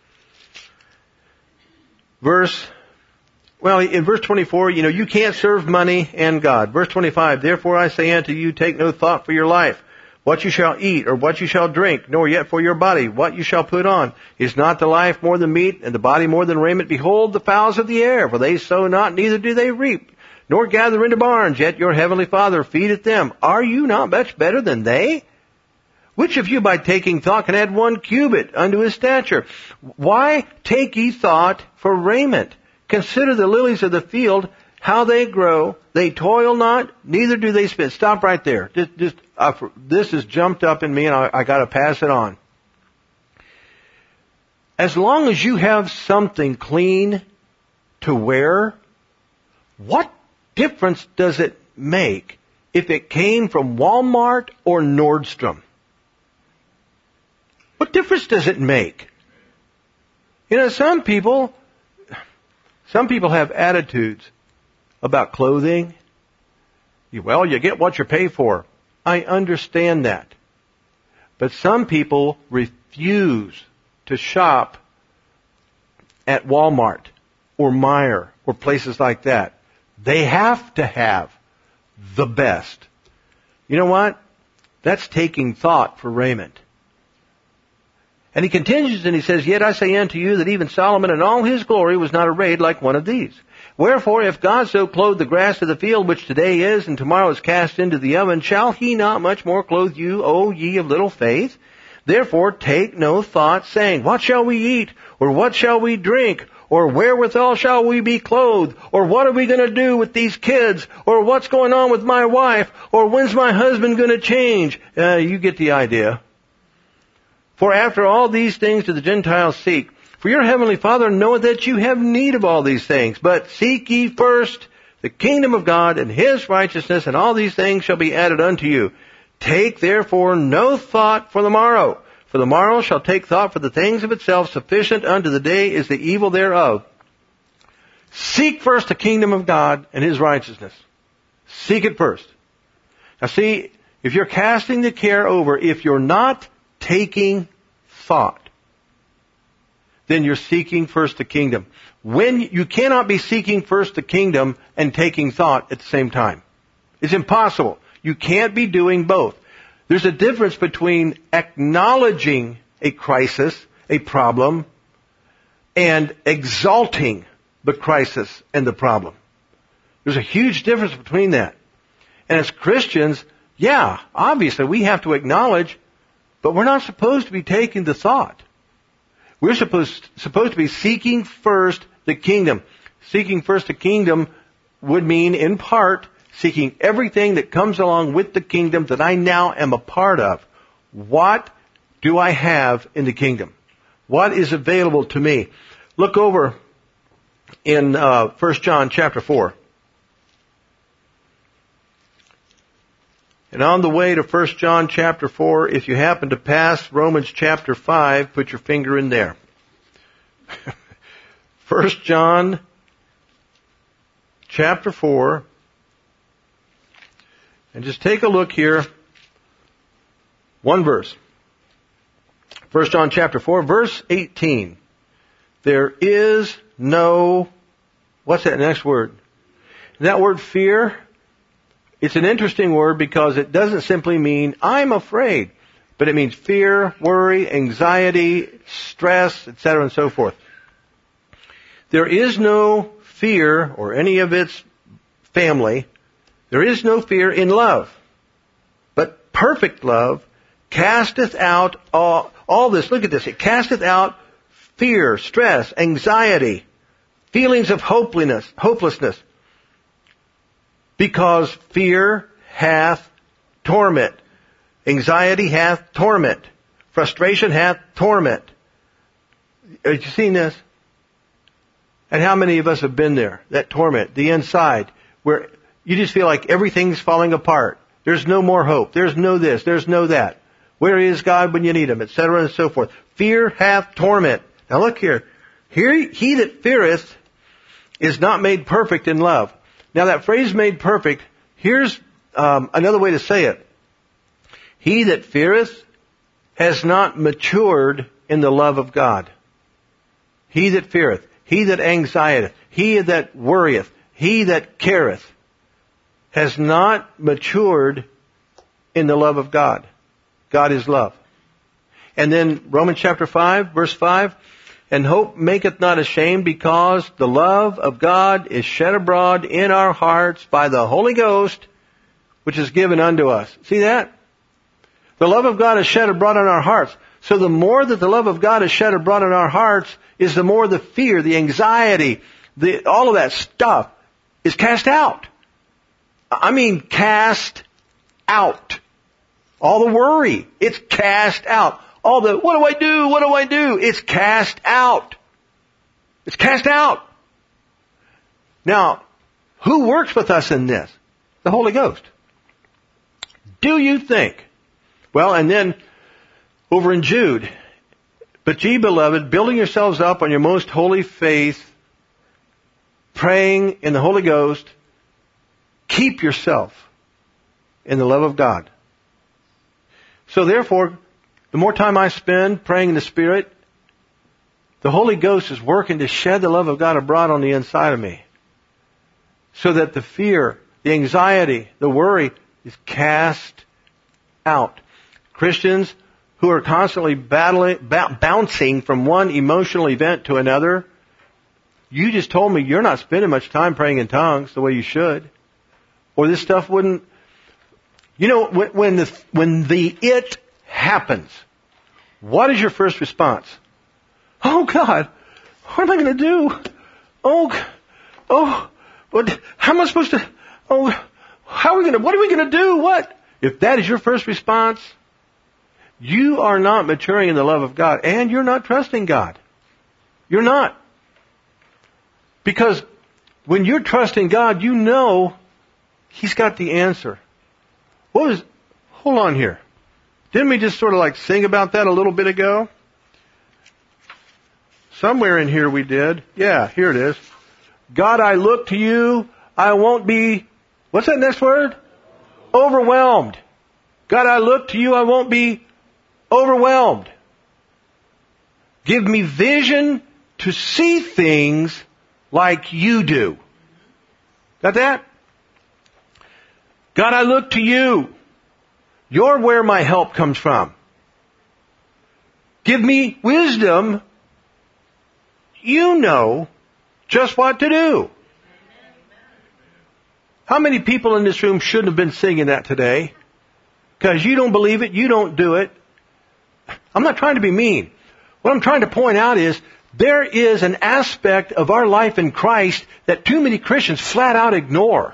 verse, well, in verse twenty-four, you know, you can't serve money and God. Verse twenty-five, therefore I say unto you, take no thought for your life, what you shall eat or what you shall drink, nor yet for your body, what you shall put on. Is not the life more than meat, and the body more than raiment? Behold the fowls of the air, for they sow not, neither do they reap, nor gather into barns, yet your heavenly Father feedeth them. Are you not much better than they? Which of you by taking thought can add one cubit unto his stature? Why take ye thought for raiment? Consider the lilies of the field, how they grow. They toil not, neither do they spin. Stop right there. Just, just uh, this has jumped up in me, and I, I got to pass it on. As long as you have something clean to wear, what difference does it make if it came from Walmart or Nordstrom? What difference does it make? You know, some people, some people have attitudes about clothing. Well, you get what you pay for. I understand that. But some people refuse to shop at Walmart or Meijer or places like that. They have to have the best. You know what? That's taking thought for raiment. And he continues and he says, yet I say unto you that even Solomon in all his glory was not arrayed like one of these. Wherefore, if God so clothe the grass of the field, which today is and tomorrow is cast into the oven, shall He not much more clothe you, O ye of little faith? Therefore take no thought, saying, what shall we eat? Or what shall we drink? Or wherewithal shall we be clothed? Or what are we going to do with these kids? Or what's going on with my wife? Or when's my husband going to change? Uh, you get the idea. For after all these things do the Gentiles seek. For your heavenly Father knoweth that you have need of all these things. But seek ye first the kingdom of God and His righteousness, and all these things shall be added unto you. Take therefore no thought for the morrow. For the morrow shall take thought for the things of itself. Sufficient unto the day is the evil thereof. Seek first the kingdom of God and His righteousness. Seek it first. Now see, if you're casting the care over, if you're not taking thought, then you're seeking first the kingdom. When you cannot be seeking first the kingdom and taking thought at the same time. It's impossible. You can't be doing both. There's a difference between acknowledging a crisis, a problem, and exalting the crisis and the problem. There's a huge difference between that. And as Christians, yeah, obviously we have to acknowledge, but we're not supposed to be taking the thought. We're supposed, supposed to be seeking first the kingdom. Seeking first the kingdom would mean, in part, seeking everything that comes along with the kingdom that I now am a part of. What do I have in the kingdom? What is available to me? Look over in uh, First John chapter four. And on the way to First John chapter four, if you happen to pass Romans chapter five, put your finger in there. First John chapter four. And just take a look here. One verse. First John chapter four, verse eighteen. There is no, what's that next word? That word fear, it's an interesting word because it doesn't simply mean I'm afraid, but it means fear, worry, anxiety, stress, et cetera and so forth. There is no fear or any of its family. There is no fear in love, but perfect love casteth out all, all this. Look at this. It casteth out fear, stress, anxiety, feelings of hopelessness, hopelessness. Because fear hath torment. Anxiety hath torment. Frustration hath torment. Have you seen this? And how many of us have been there? That torment, the inside, where you just feel like everything's falling apart. There's no more hope. There's no this. There's no that. Where is God when you need Him? Et cetera and so forth. Fear hath torment. Now look here. Here, he that feareth is not made perfect in love. Now that phrase made perfect, here's um, another way to say it. He that feareth has not matured in the love of God. He that feareth, he that anxieteth, he that worrieth, he that careth, has not matured in the love of God. God is love. And then Romans chapter five, verse five, and hope maketh not ashamed, because the love of God is shed abroad in our hearts by the Holy Ghost, which is given unto us. See that? The love of God is shed abroad in our hearts. So the more that the love of God is shed abroad in our hearts, is the more the fear, the anxiety, the, all of that stuff is cast out. I mean cast out. All the worry, it's cast out. All the, what do I do? What do I do? It's cast out. It's cast out. Now, who works with us in this? The Holy Ghost. Do you think? Well, and then over in Jude, but ye beloved, building yourselves up on your most holy faith, praying in the Holy Ghost, keep yourself in the love of God. So therefore, the more time I spend praying in the Spirit, the Holy Ghost is working to shed the love of God abroad on the inside of me. So that the fear, the anxiety, the worry is cast out. Christians who are constantly battling, b- bouncing from one emotional event to another, you just told me you're not spending much time praying in tongues the way you should. Or this stuff wouldn't... You know, when, when the when the it happens, what is your first response? Oh God, what am I going to do? Oh, oh, what? How am I supposed to? Oh, how are we going to? What are we going to do? What? If that is your first response, you are not maturing in the love of God, and you're not trusting God. You're not, because when you're trusting God, you know He's got the answer. What was, hold on here. Didn't we just sort of like sing about that a little bit ago? Somewhere in here we did. Yeah, here it is. God, I look to you. I won't be, what's that next word? Overwhelmed. God, I look to you. I won't be overwhelmed. Give me vision to see things like you do. Got that? God, I look to you. You're where my help comes from. Give me wisdom. You know just what to do. How many people in this room shouldn't have been singing that today? Because you don't believe it, you don't do it. I'm not trying to be mean. What I'm trying to point out is there is an aspect of our life in Christ that too many Christians flat out ignore.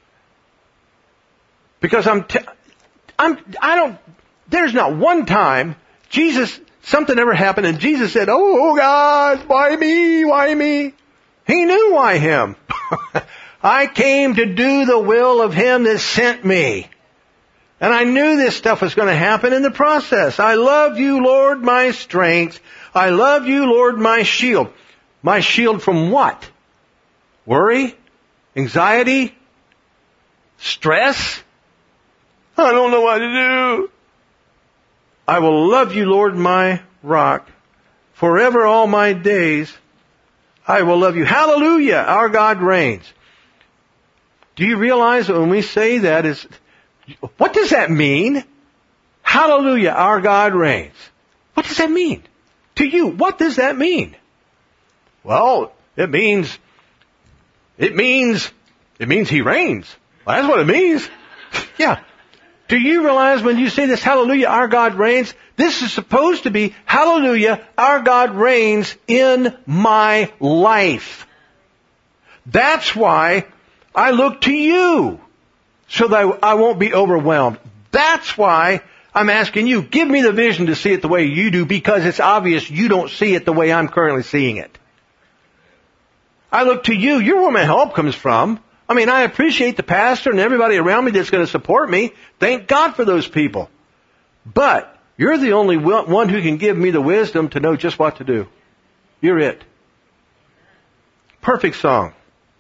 Because I'm, t- I'm, I don't, there's not one time Jesus, something ever happened and Jesus said, oh God, why me, why me? He knew why him. I came to do the will of Him that sent me. And I knew this stuff was going to happen in the process. I love you, Lord, my strength. I love you, Lord, my shield. My shield from what? Worry? Anxiety? Stress? I don't know what to do. I will love you, Lord, my rock. Forever all my days, I will love you. Hallelujah, our God reigns. Do you realize that when we say that is, what does that mean? Hallelujah, our God reigns. What does that mean? To you, what does that mean? Well, it means, it means, it means He reigns. Well, that's what it means. Yeah. Do you realize when you say this, hallelujah, our God reigns, this is supposed to be, hallelujah, our God reigns in my life. That's why I look to you so that I won't be overwhelmed. That's why I'm asking you, give me the vision to see it the way you do, because it's obvious you don't see it the way I'm currently seeing it. I look to you. You're where my help comes from. I mean, I appreciate the pastor and everybody around me that's going to support me. Thank God for those people. But you're the only one who can give me the wisdom to know just what to do. You're it. Perfect song.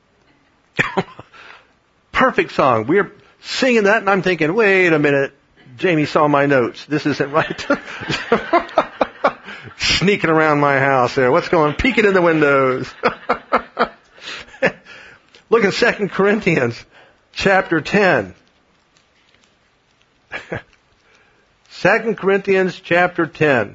Perfect song. We're singing that and I'm thinking, wait a minute. Jamie saw my notes. This isn't right. Sneaking around my house there. What's going on? Peeking in the windows. Look at Second Corinthians chapter ten. Second Corinthians chapter ten.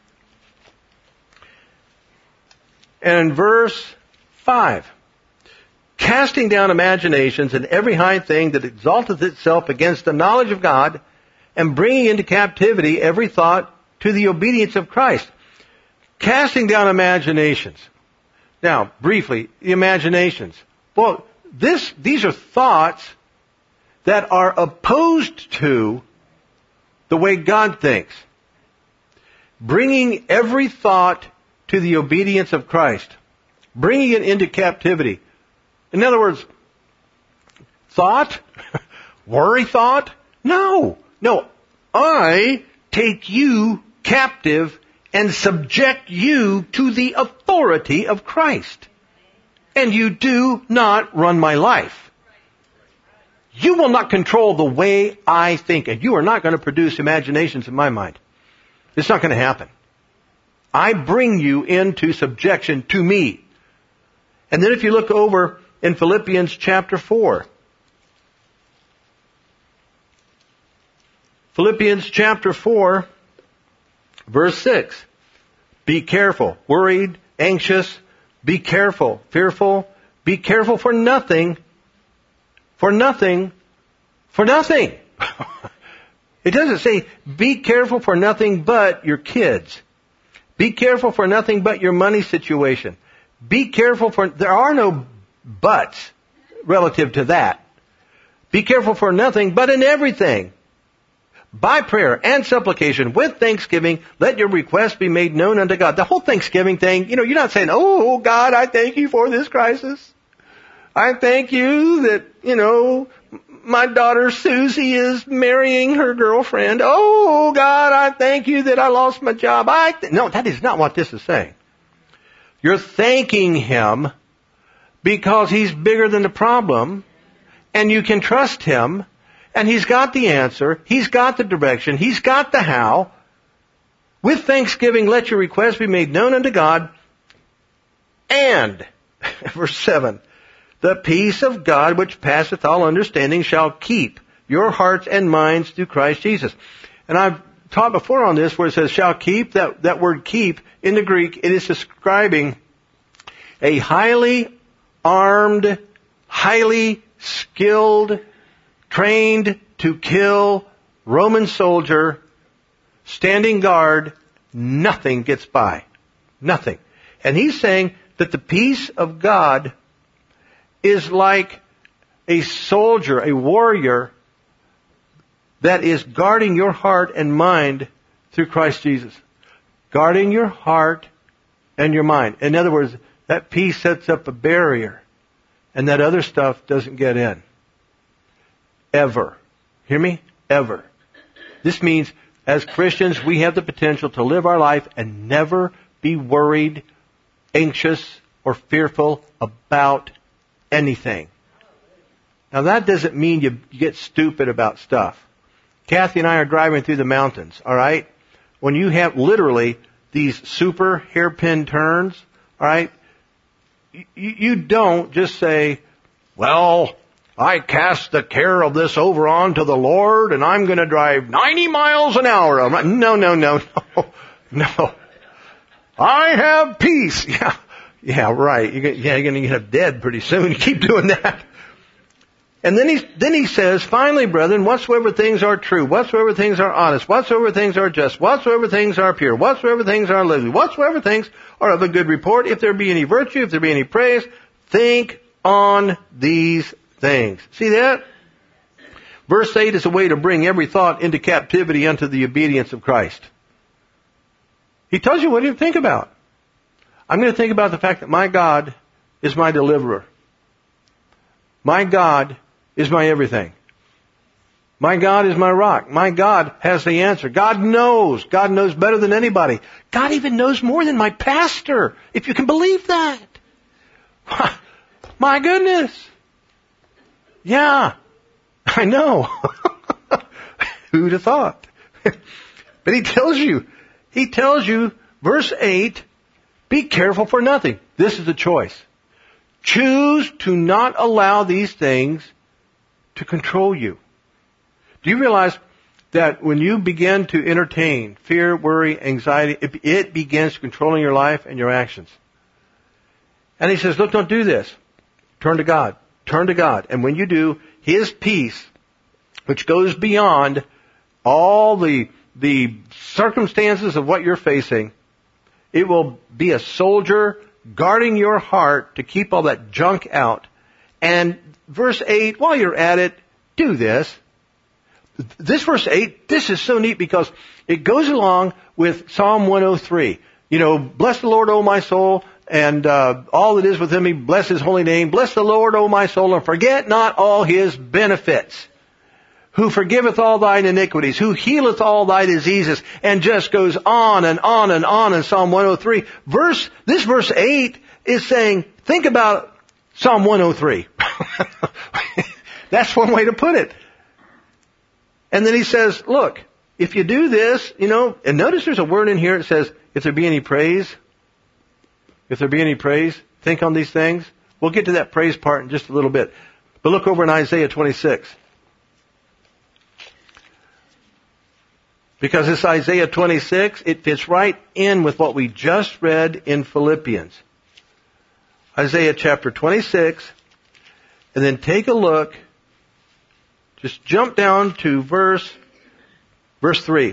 And in verse five. Casting down imaginations and every high thing that exalteth itself against the knowledge of God, and bringing into captivity every thought to the obedience of Christ. Casting down imaginations. Now, briefly, the imaginations. Well, this, these are thoughts that are opposed to the way God thinks. Bringing every thought to the obedience of Christ. Bringing it into captivity. In other words, thought? Worry thought? No. No. I take you captive and subject you to the authority of Christ. And you do not run my life. You will not control the way I think, and you are not going to produce imaginations in my mind. It's not going to happen. I bring you into subjection to me. And then if you look over in Philippians chapter four. Philippians chapter four, verse six. Be careful, worried, anxious, be careful, fearful, be careful for nothing, for nothing, for nothing. It doesn't say, be careful for nothing but your kids. Be careful for nothing but your money situation. Be careful for, there are no buts relative to that. Be careful for nothing but in everything. By prayer and supplication with thanksgiving, let your requests be made known unto God. The whole Thanksgiving thing, you know, you're not saying, oh, God, I thank you for this crisis. I thank you that, you know, my daughter Susie is marrying her girlfriend. Oh, God, I thank you that I lost my job. I th-. No, that is not what this is saying. You're thanking Him because He's bigger than the problem, and you can trust Him, and He's got the answer, He's got the direction, He's got the how. With thanksgiving, let your requests be made known unto God, and, verse seven, the peace of God which passeth all understanding shall keep your hearts and minds through Christ Jesus. And I've taught before on this where it says shall keep, that, that word keep, in the Greek, it is describing a highly armed, highly skilled, trained to kill Roman soldier, standing guard, nothing gets by. Nothing. And he's saying that the peace of God is like a soldier, a warrior, that is guarding your heart and mind through Christ Jesus. Guarding your heart and your mind. In other words, that peace sets up a barrier, and that other stuff doesn't get in. Ever. Hear me? Ever. This means, as Christians, we have the potential to live our life and never be worried, anxious, or fearful about anything. Now that doesn't mean you get stupid about stuff. Kathy and I are driving through the mountains, alright? When you have literally these super hairpin turns, alright? You, you don't just say, well, I cast the care of this over onto the Lord and I'm going to drive ninety miles an hour. I'm like, no, no, no, no, no. I have peace. Yeah. Yeah, right. You're, yeah, you're going to get dead pretty soon. You keep doing that. And then he, then he says, finally, brethren, whatsoever things are true, whatsoever things are honest, whatsoever things are just, whatsoever things are pure, whatsoever things are lovely, whatsoever things are of a good report, if there be any virtue, if there be any praise, think on these things. See that? Verse eight is a way to bring every thought into captivity unto the obedience of Christ. He tells you what to think about. I'm going to think about the fact that my God is my deliverer. My God is my everything. My God is my rock. My God has the answer. God knows. God knows better than anybody. God even knows more than my pastor, if you can believe that. My goodness. Yeah, I know. Who'd have thought? But he tells you, he tells you, verse eight, be careful for nothing. This is the choice. Choose to not allow these things to control you. Do you realize that when you begin to entertain fear, worry, anxiety, it, it begins controlling your life and your actions? And he says, look, don't do this. Turn to God. Turn to God. And when you do, His peace, which goes beyond all the, the circumstances of what you're facing, it will be a soldier guarding your heart to keep all that junk out. And verse eight, while you're at it, do this. This verse eight, this is so neat because it goes along with Psalm one oh three. You know, bless the Lord, O my soul, and uh, all that is within me, bless His holy name. Bless the Lord, O my soul, and forget not all His benefits. Who forgiveth all thine iniquities, who healeth all thy diseases, and just goes on and on and on in Psalm one oh three. Verse, this verse eight is saying, think about Psalm one oh three. That's one way to put it. And then he says, look, if you do this, you know, and notice there's a word in here that says, if there be any praise, if there be any praise, think on these things. We'll get to that praise part in just a little bit. But look over in Isaiah twenty-six. Because this Isaiah twenty-six, it fits right in with what we just read in Philippians. Isaiah chapter twenty-six, and then take a look, just jump down to verse, verse three.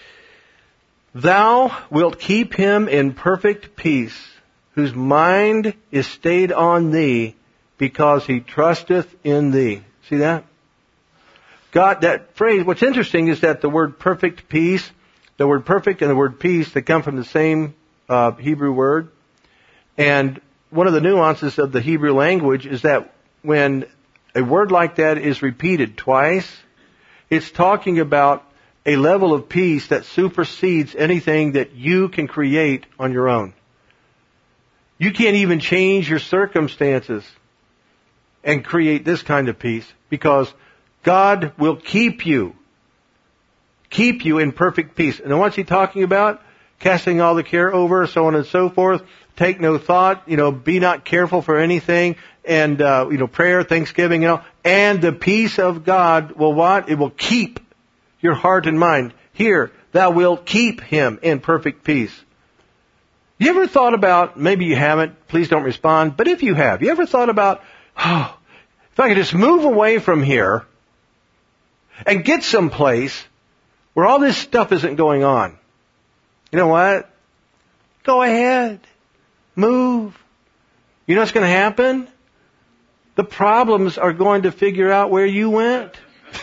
Thou wilt keep him in perfect peace, whose mind is stayed on thee, because he trusteth in thee. See that? God, that phrase, what's interesting is that the word perfect peace, the word perfect and the word peace, they come from the same uh, Hebrew word. And one of the nuances of the Hebrew language is that when a word like that is repeated twice, it's talking about a level of peace that supersedes anything that you can create on your own. You can't even change your circumstances and create this kind of peace, because God will keep you. Keep you in perfect peace. And then what's He talking about? Casting all the care over, so on and so forth. Take no thought, you know, be not careful for anything. And, uh, you know, prayer, thanksgiving, you know. And the peace of God will what? It will keep your heart and mind. Here, thou wilt keep him in perfect peace. You ever thought about, maybe you haven't, please don't respond, but if you have, you ever thought about, oh, if I could just move away from here and get someplace where all this stuff isn't going on? You know what? Go ahead. Move. You know what's going to happen? The problems are going to figure out where you went.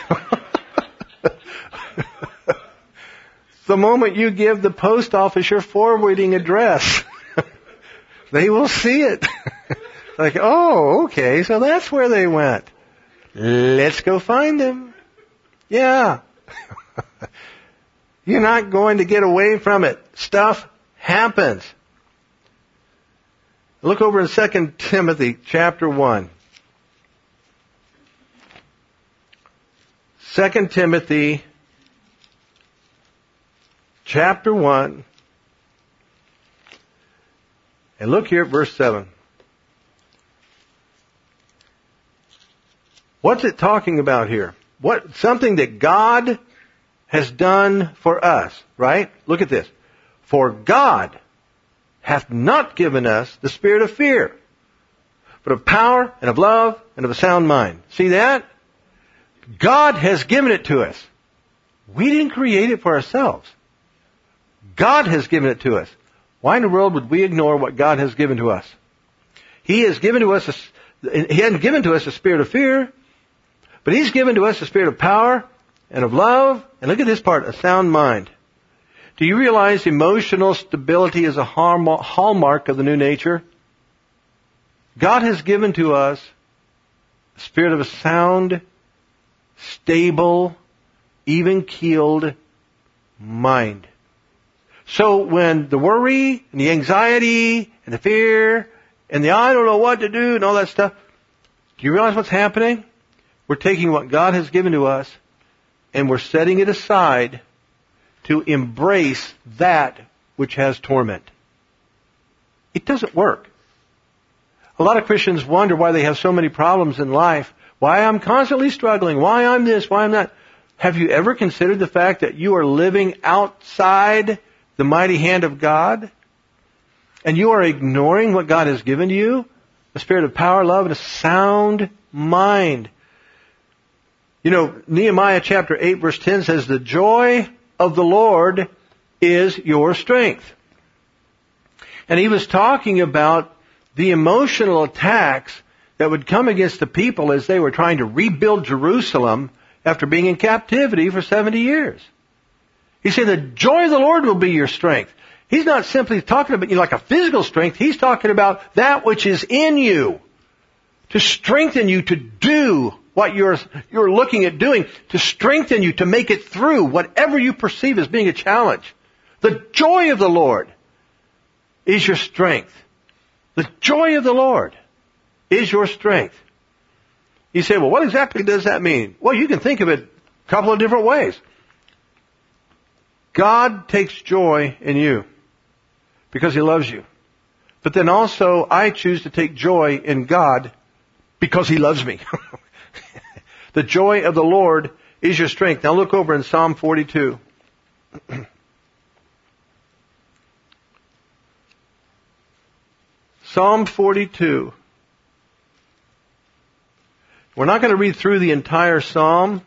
The moment you give the post office your forwarding address, they will see it. Like, oh, okay, so that's where they went. Let's go find them. Yeah. You're not going to get away from it. Stuff happens. Look over in Second Timothy chapter one. Second Timothy chapter one. And look here at verse seven. What's it talking about here? What, something that God has done for us, right? Look at this. For God hath not given us the spirit of fear, but of power and of love and of a sound mind. See that? God has given it to us. We didn't create it for ourselves. God has given it to us. Why in the world would we ignore what God has given to us? He has given to us, a, He hasn't given to us a spirit of fear, but He's given to us a spirit of power and of love, and look at this part, a sound mind. Do you realize emotional stability is a hallmark of the new nature? God has given to us a spirit of a sound, stable, even-keeled mind. So when the worry and the anxiety and the fear and the I don't know what to do and all that stuff, do you realize what's happening? We're taking what God has given to us and we're setting it aside to embrace that which has torment. It doesn't work. A lot of Christians wonder why they have so many problems in life, why I'm constantly struggling, why I'm this, why I'm that. Have you ever considered the fact that you are living outside the mighty hand of God? And you are ignoring what God has given to you? A spirit of power, love, and a sound mind. You know, Nehemiah chapter eight verse ten says, the joy of the Lord is your strength. And he was talking about the emotional attacks that would come against the people as they were trying to rebuild Jerusalem after being in captivity for seventy years. He said, the joy of the Lord will be your strength. He's not simply talking about you like a physical strength. He's talking about that which is in you to strengthen you to do what you're, you're looking at doing, to strengthen you to make it through whatever you perceive as being a challenge. The joy of the Lord is your strength. The joy of the Lord is your strength. You say, well, what exactly does that mean? Well, you can think of it a couple of different ways. God takes joy in you because He loves you. But then also, I choose to take joy in God because He loves me. The joy of the Lord is your strength. Now look over in Psalm forty-two. Psalm forty-two. We're not going to read through the entire psalm.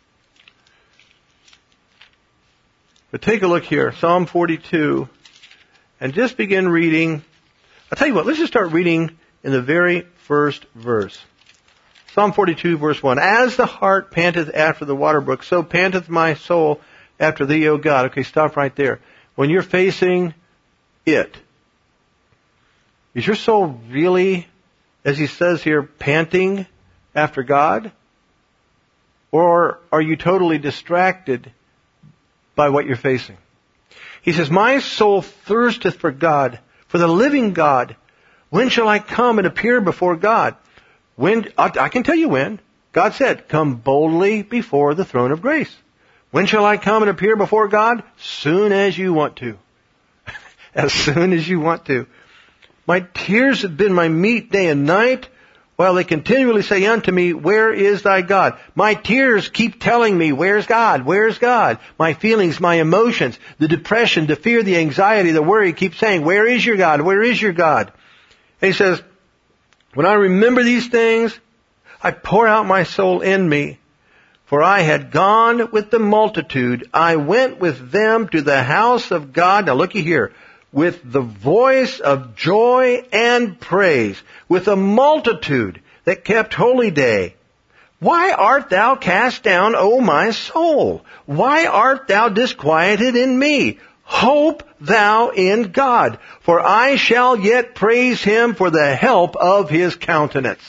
But take a look here, Psalm forty-two, and just begin reading. I'll tell you what, let's just start reading in the very first verse. Psalm forty-two, verse one. As the hart panteth after the water brook, so panteth my soul after thee, O God. Okay, stop right there. When you're facing it, is your soul really, as he says here, panting after God? Or are you totally distracted by what you're facing? He says, my soul thirsteth for God, for the living God. When shall I come and appear before God? When, I can tell you when. God said, come boldly before the throne of grace. When shall I come and appear before God? Soon as you want to. As soon as you want to. My tears have been my meat day and night, while they continually say unto me, where is thy God? My tears keep telling me, where's God? Where's God? My feelings, my emotions, the depression, the fear, the anxiety, the worry keep saying, where is your God? Where is your God? And he says, when I remember these things, I pour out my soul in me. For I had gone with the multitude. I went with them to the house of God. Now looky here. With the voice of joy and praise, with a multitude that kept holy day. Why art thou cast down, O my soul? Why art thou disquieted in me? Hope thou in God, for I shall yet praise Him for the help of His countenance.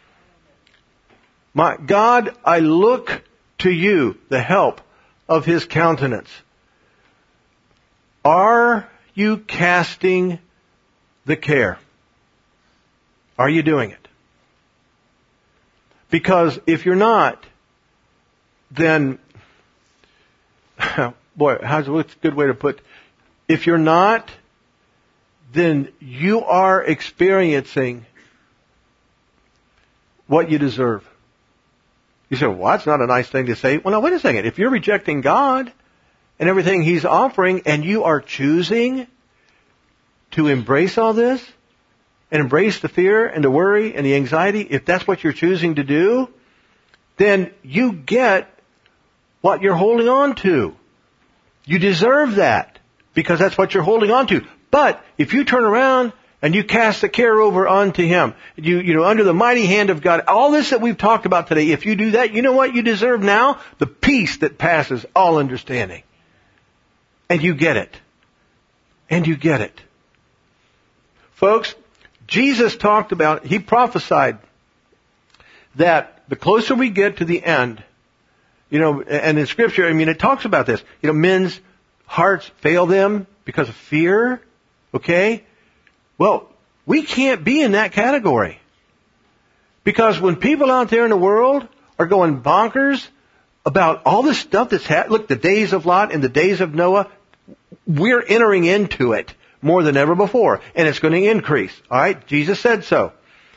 My God, I look to you, the help of His countenance. Are you casting the care? Are you doing it? Because if you're not, then, boy, how's what's a good way to put, if you're not, then you are experiencing what you deserve. You say, well, that's not a nice thing to say. Well, now, wait a second. If you're rejecting God and everything He's offering, and you are choosing to embrace all this, and embrace the fear and the worry and the anxiety, if that's what you're choosing to do, then you get what you're holding on to. You deserve that, because that's what you're holding on to. But if you turn around and you cast the care over onto Him, you, you know, under the mighty hand of God, all this that we've talked about today, if you do that, you know what you deserve now? The peace that passes all understanding. And you get it. And you get it. Folks, Jesus talked about, he prophesied that the closer we get to the end, you know, and in Scripture, I mean, it talks about this. You know, men's hearts fail them because of fear, okay? Well, we can't be in that category. Because when people out there in the world are going bonkers about all this stuff that's happened, look, the days of Lot and the days of Noah, we're entering into it more than ever before. And it's going to increase. All right? Jesus said so.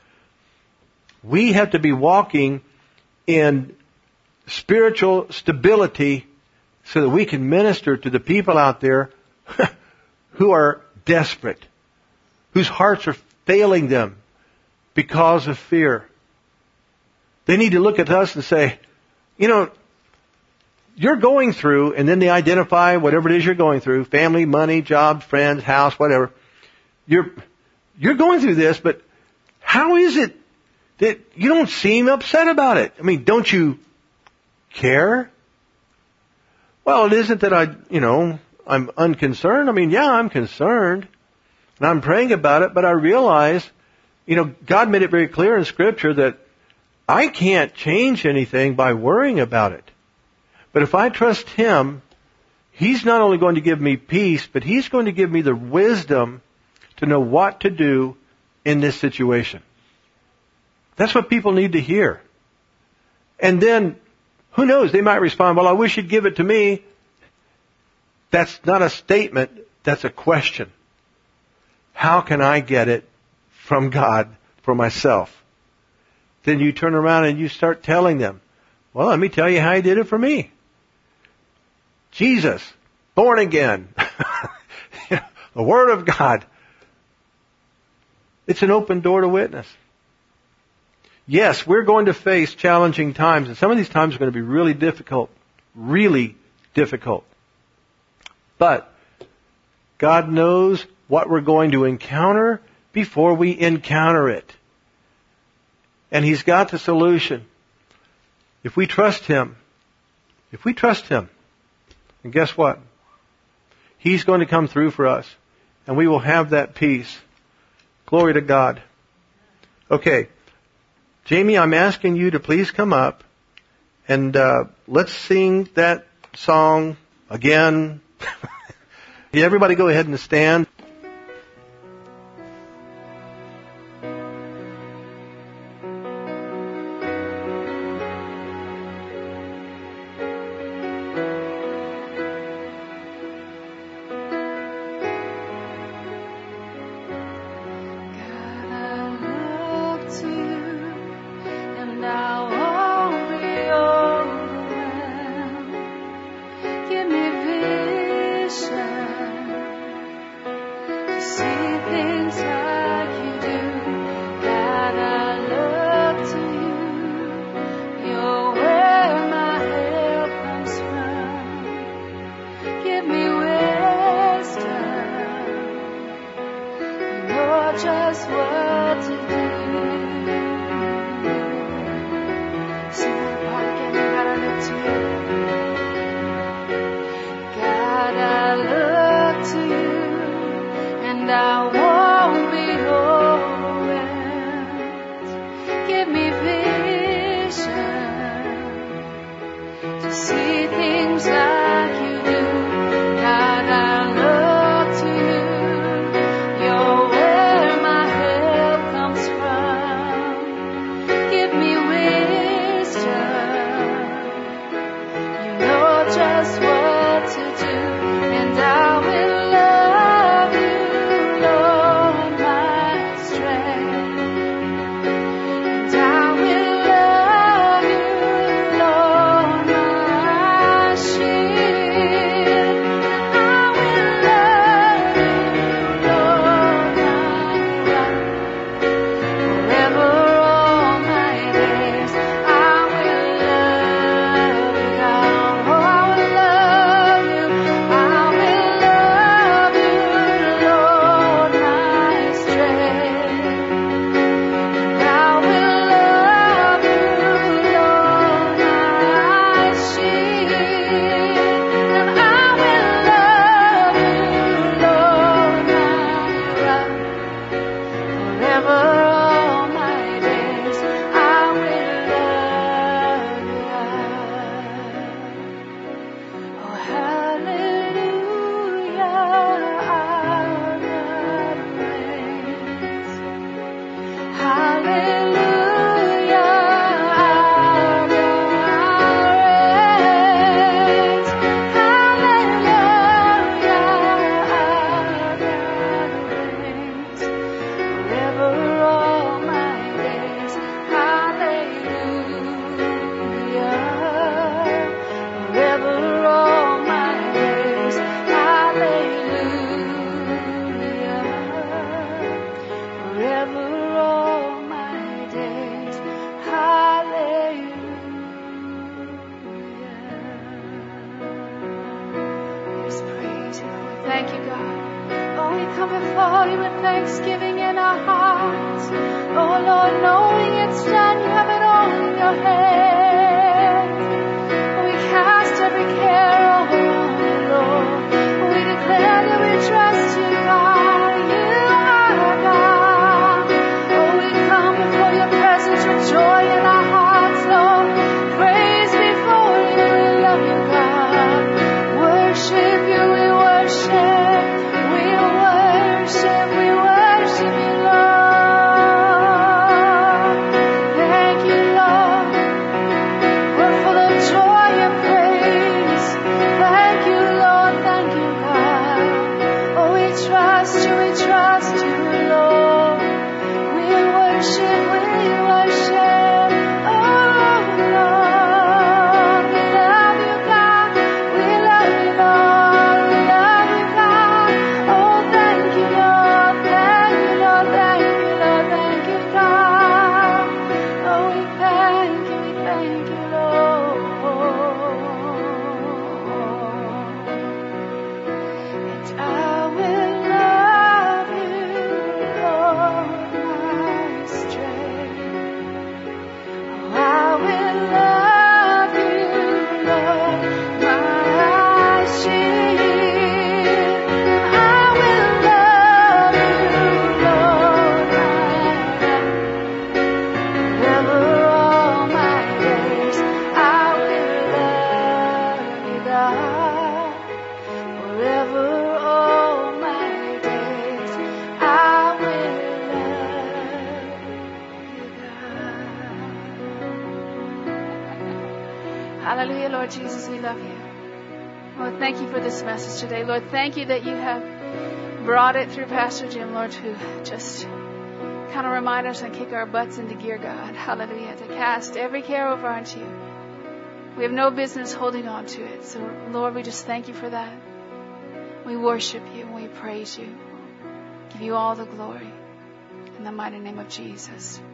We have to be walking in spiritual stability so that we can minister to the people out there who are desperate, whose hearts are failing them because of fear. They need to look at us and say, you know, you're going through, and then they identify whatever it is you're going through, family, money, job, friends, house, whatever. You're, you're going through this, but how is it that you don't seem upset about it? I mean, don't you care? Well, it isn't that I, you know, I'm unconcerned. I mean, yeah, I'm concerned, and I'm praying about it, but I realize, you know, God made it very clear in Scripture that I can't change anything by worrying about it. But if I trust Him, He's not only going to give me peace, but He's going to give me the wisdom to know what to do in this situation. That's what people need to hear. And then, who knows, they might respond, well, I wish you'd give it to me. That's not a statement, that's a question. How can I get it from God for myself? Then you turn around and you start telling them, well, let me tell you how He did it for me. Jesus, born again, the Word of God. It's an open door to witness. Yes, we're going to face challenging times, and some of these times are going to be really difficult, really difficult. But God knows what we're going to encounter before we encounter it. And He's got the solution. If we trust Him, if we trust Him, and guess what? He's going to come through for us, and we will have that peace. Glory to God. Okay. Jamie, I'm asking you to please come up, and uh, let's sing that song again. Everybody go ahead and stand. Just what to do, and I will love. Thank you, God. Oh, we come before you with thanksgiving in our hearts. Oh, Lord, knowing it's done, you have it all in your hands. We cast every care over on you, Lord. We declare that we trust you, God. You are God. Oh, we come before your presence with joy in our hearts, Lord. Praise before you, we love you, God. Worship you, we worship. We worship, we worship you, Lord. Thank you, Lord. We're full of joy and praise. Thank you, Lord. Thank you, God. Oh, we trust you, we trust you, Lord. We worship, we worship. Oh, Lord. We love you, God. We love you, Lord. We love you, God. Oh, thank you, Lord. Thank you, Lord. Thank you, Lord. Thank you, God. Oh, we thank you, we thank you, Lord. And I will love you, Lord, my strength. Oh, I will love you, Lord, my shield. I will love you, Lord, my forever all my days. I will love you, God. Forever all my days. I will love you, God. Hallelujah, Lord Jesus, we love you. Lord, thank you for this message today. Lord, thank you that you have brought it through Pastor Jim, Lord, to just kind of remind us and kick our butts into gear, God. Hallelujah. To cast every care over onto you. We have no business holding on to it. So, Lord, we just thank you for that. We worship you and we praise you. Give you all the glory. In the mighty name of Jesus.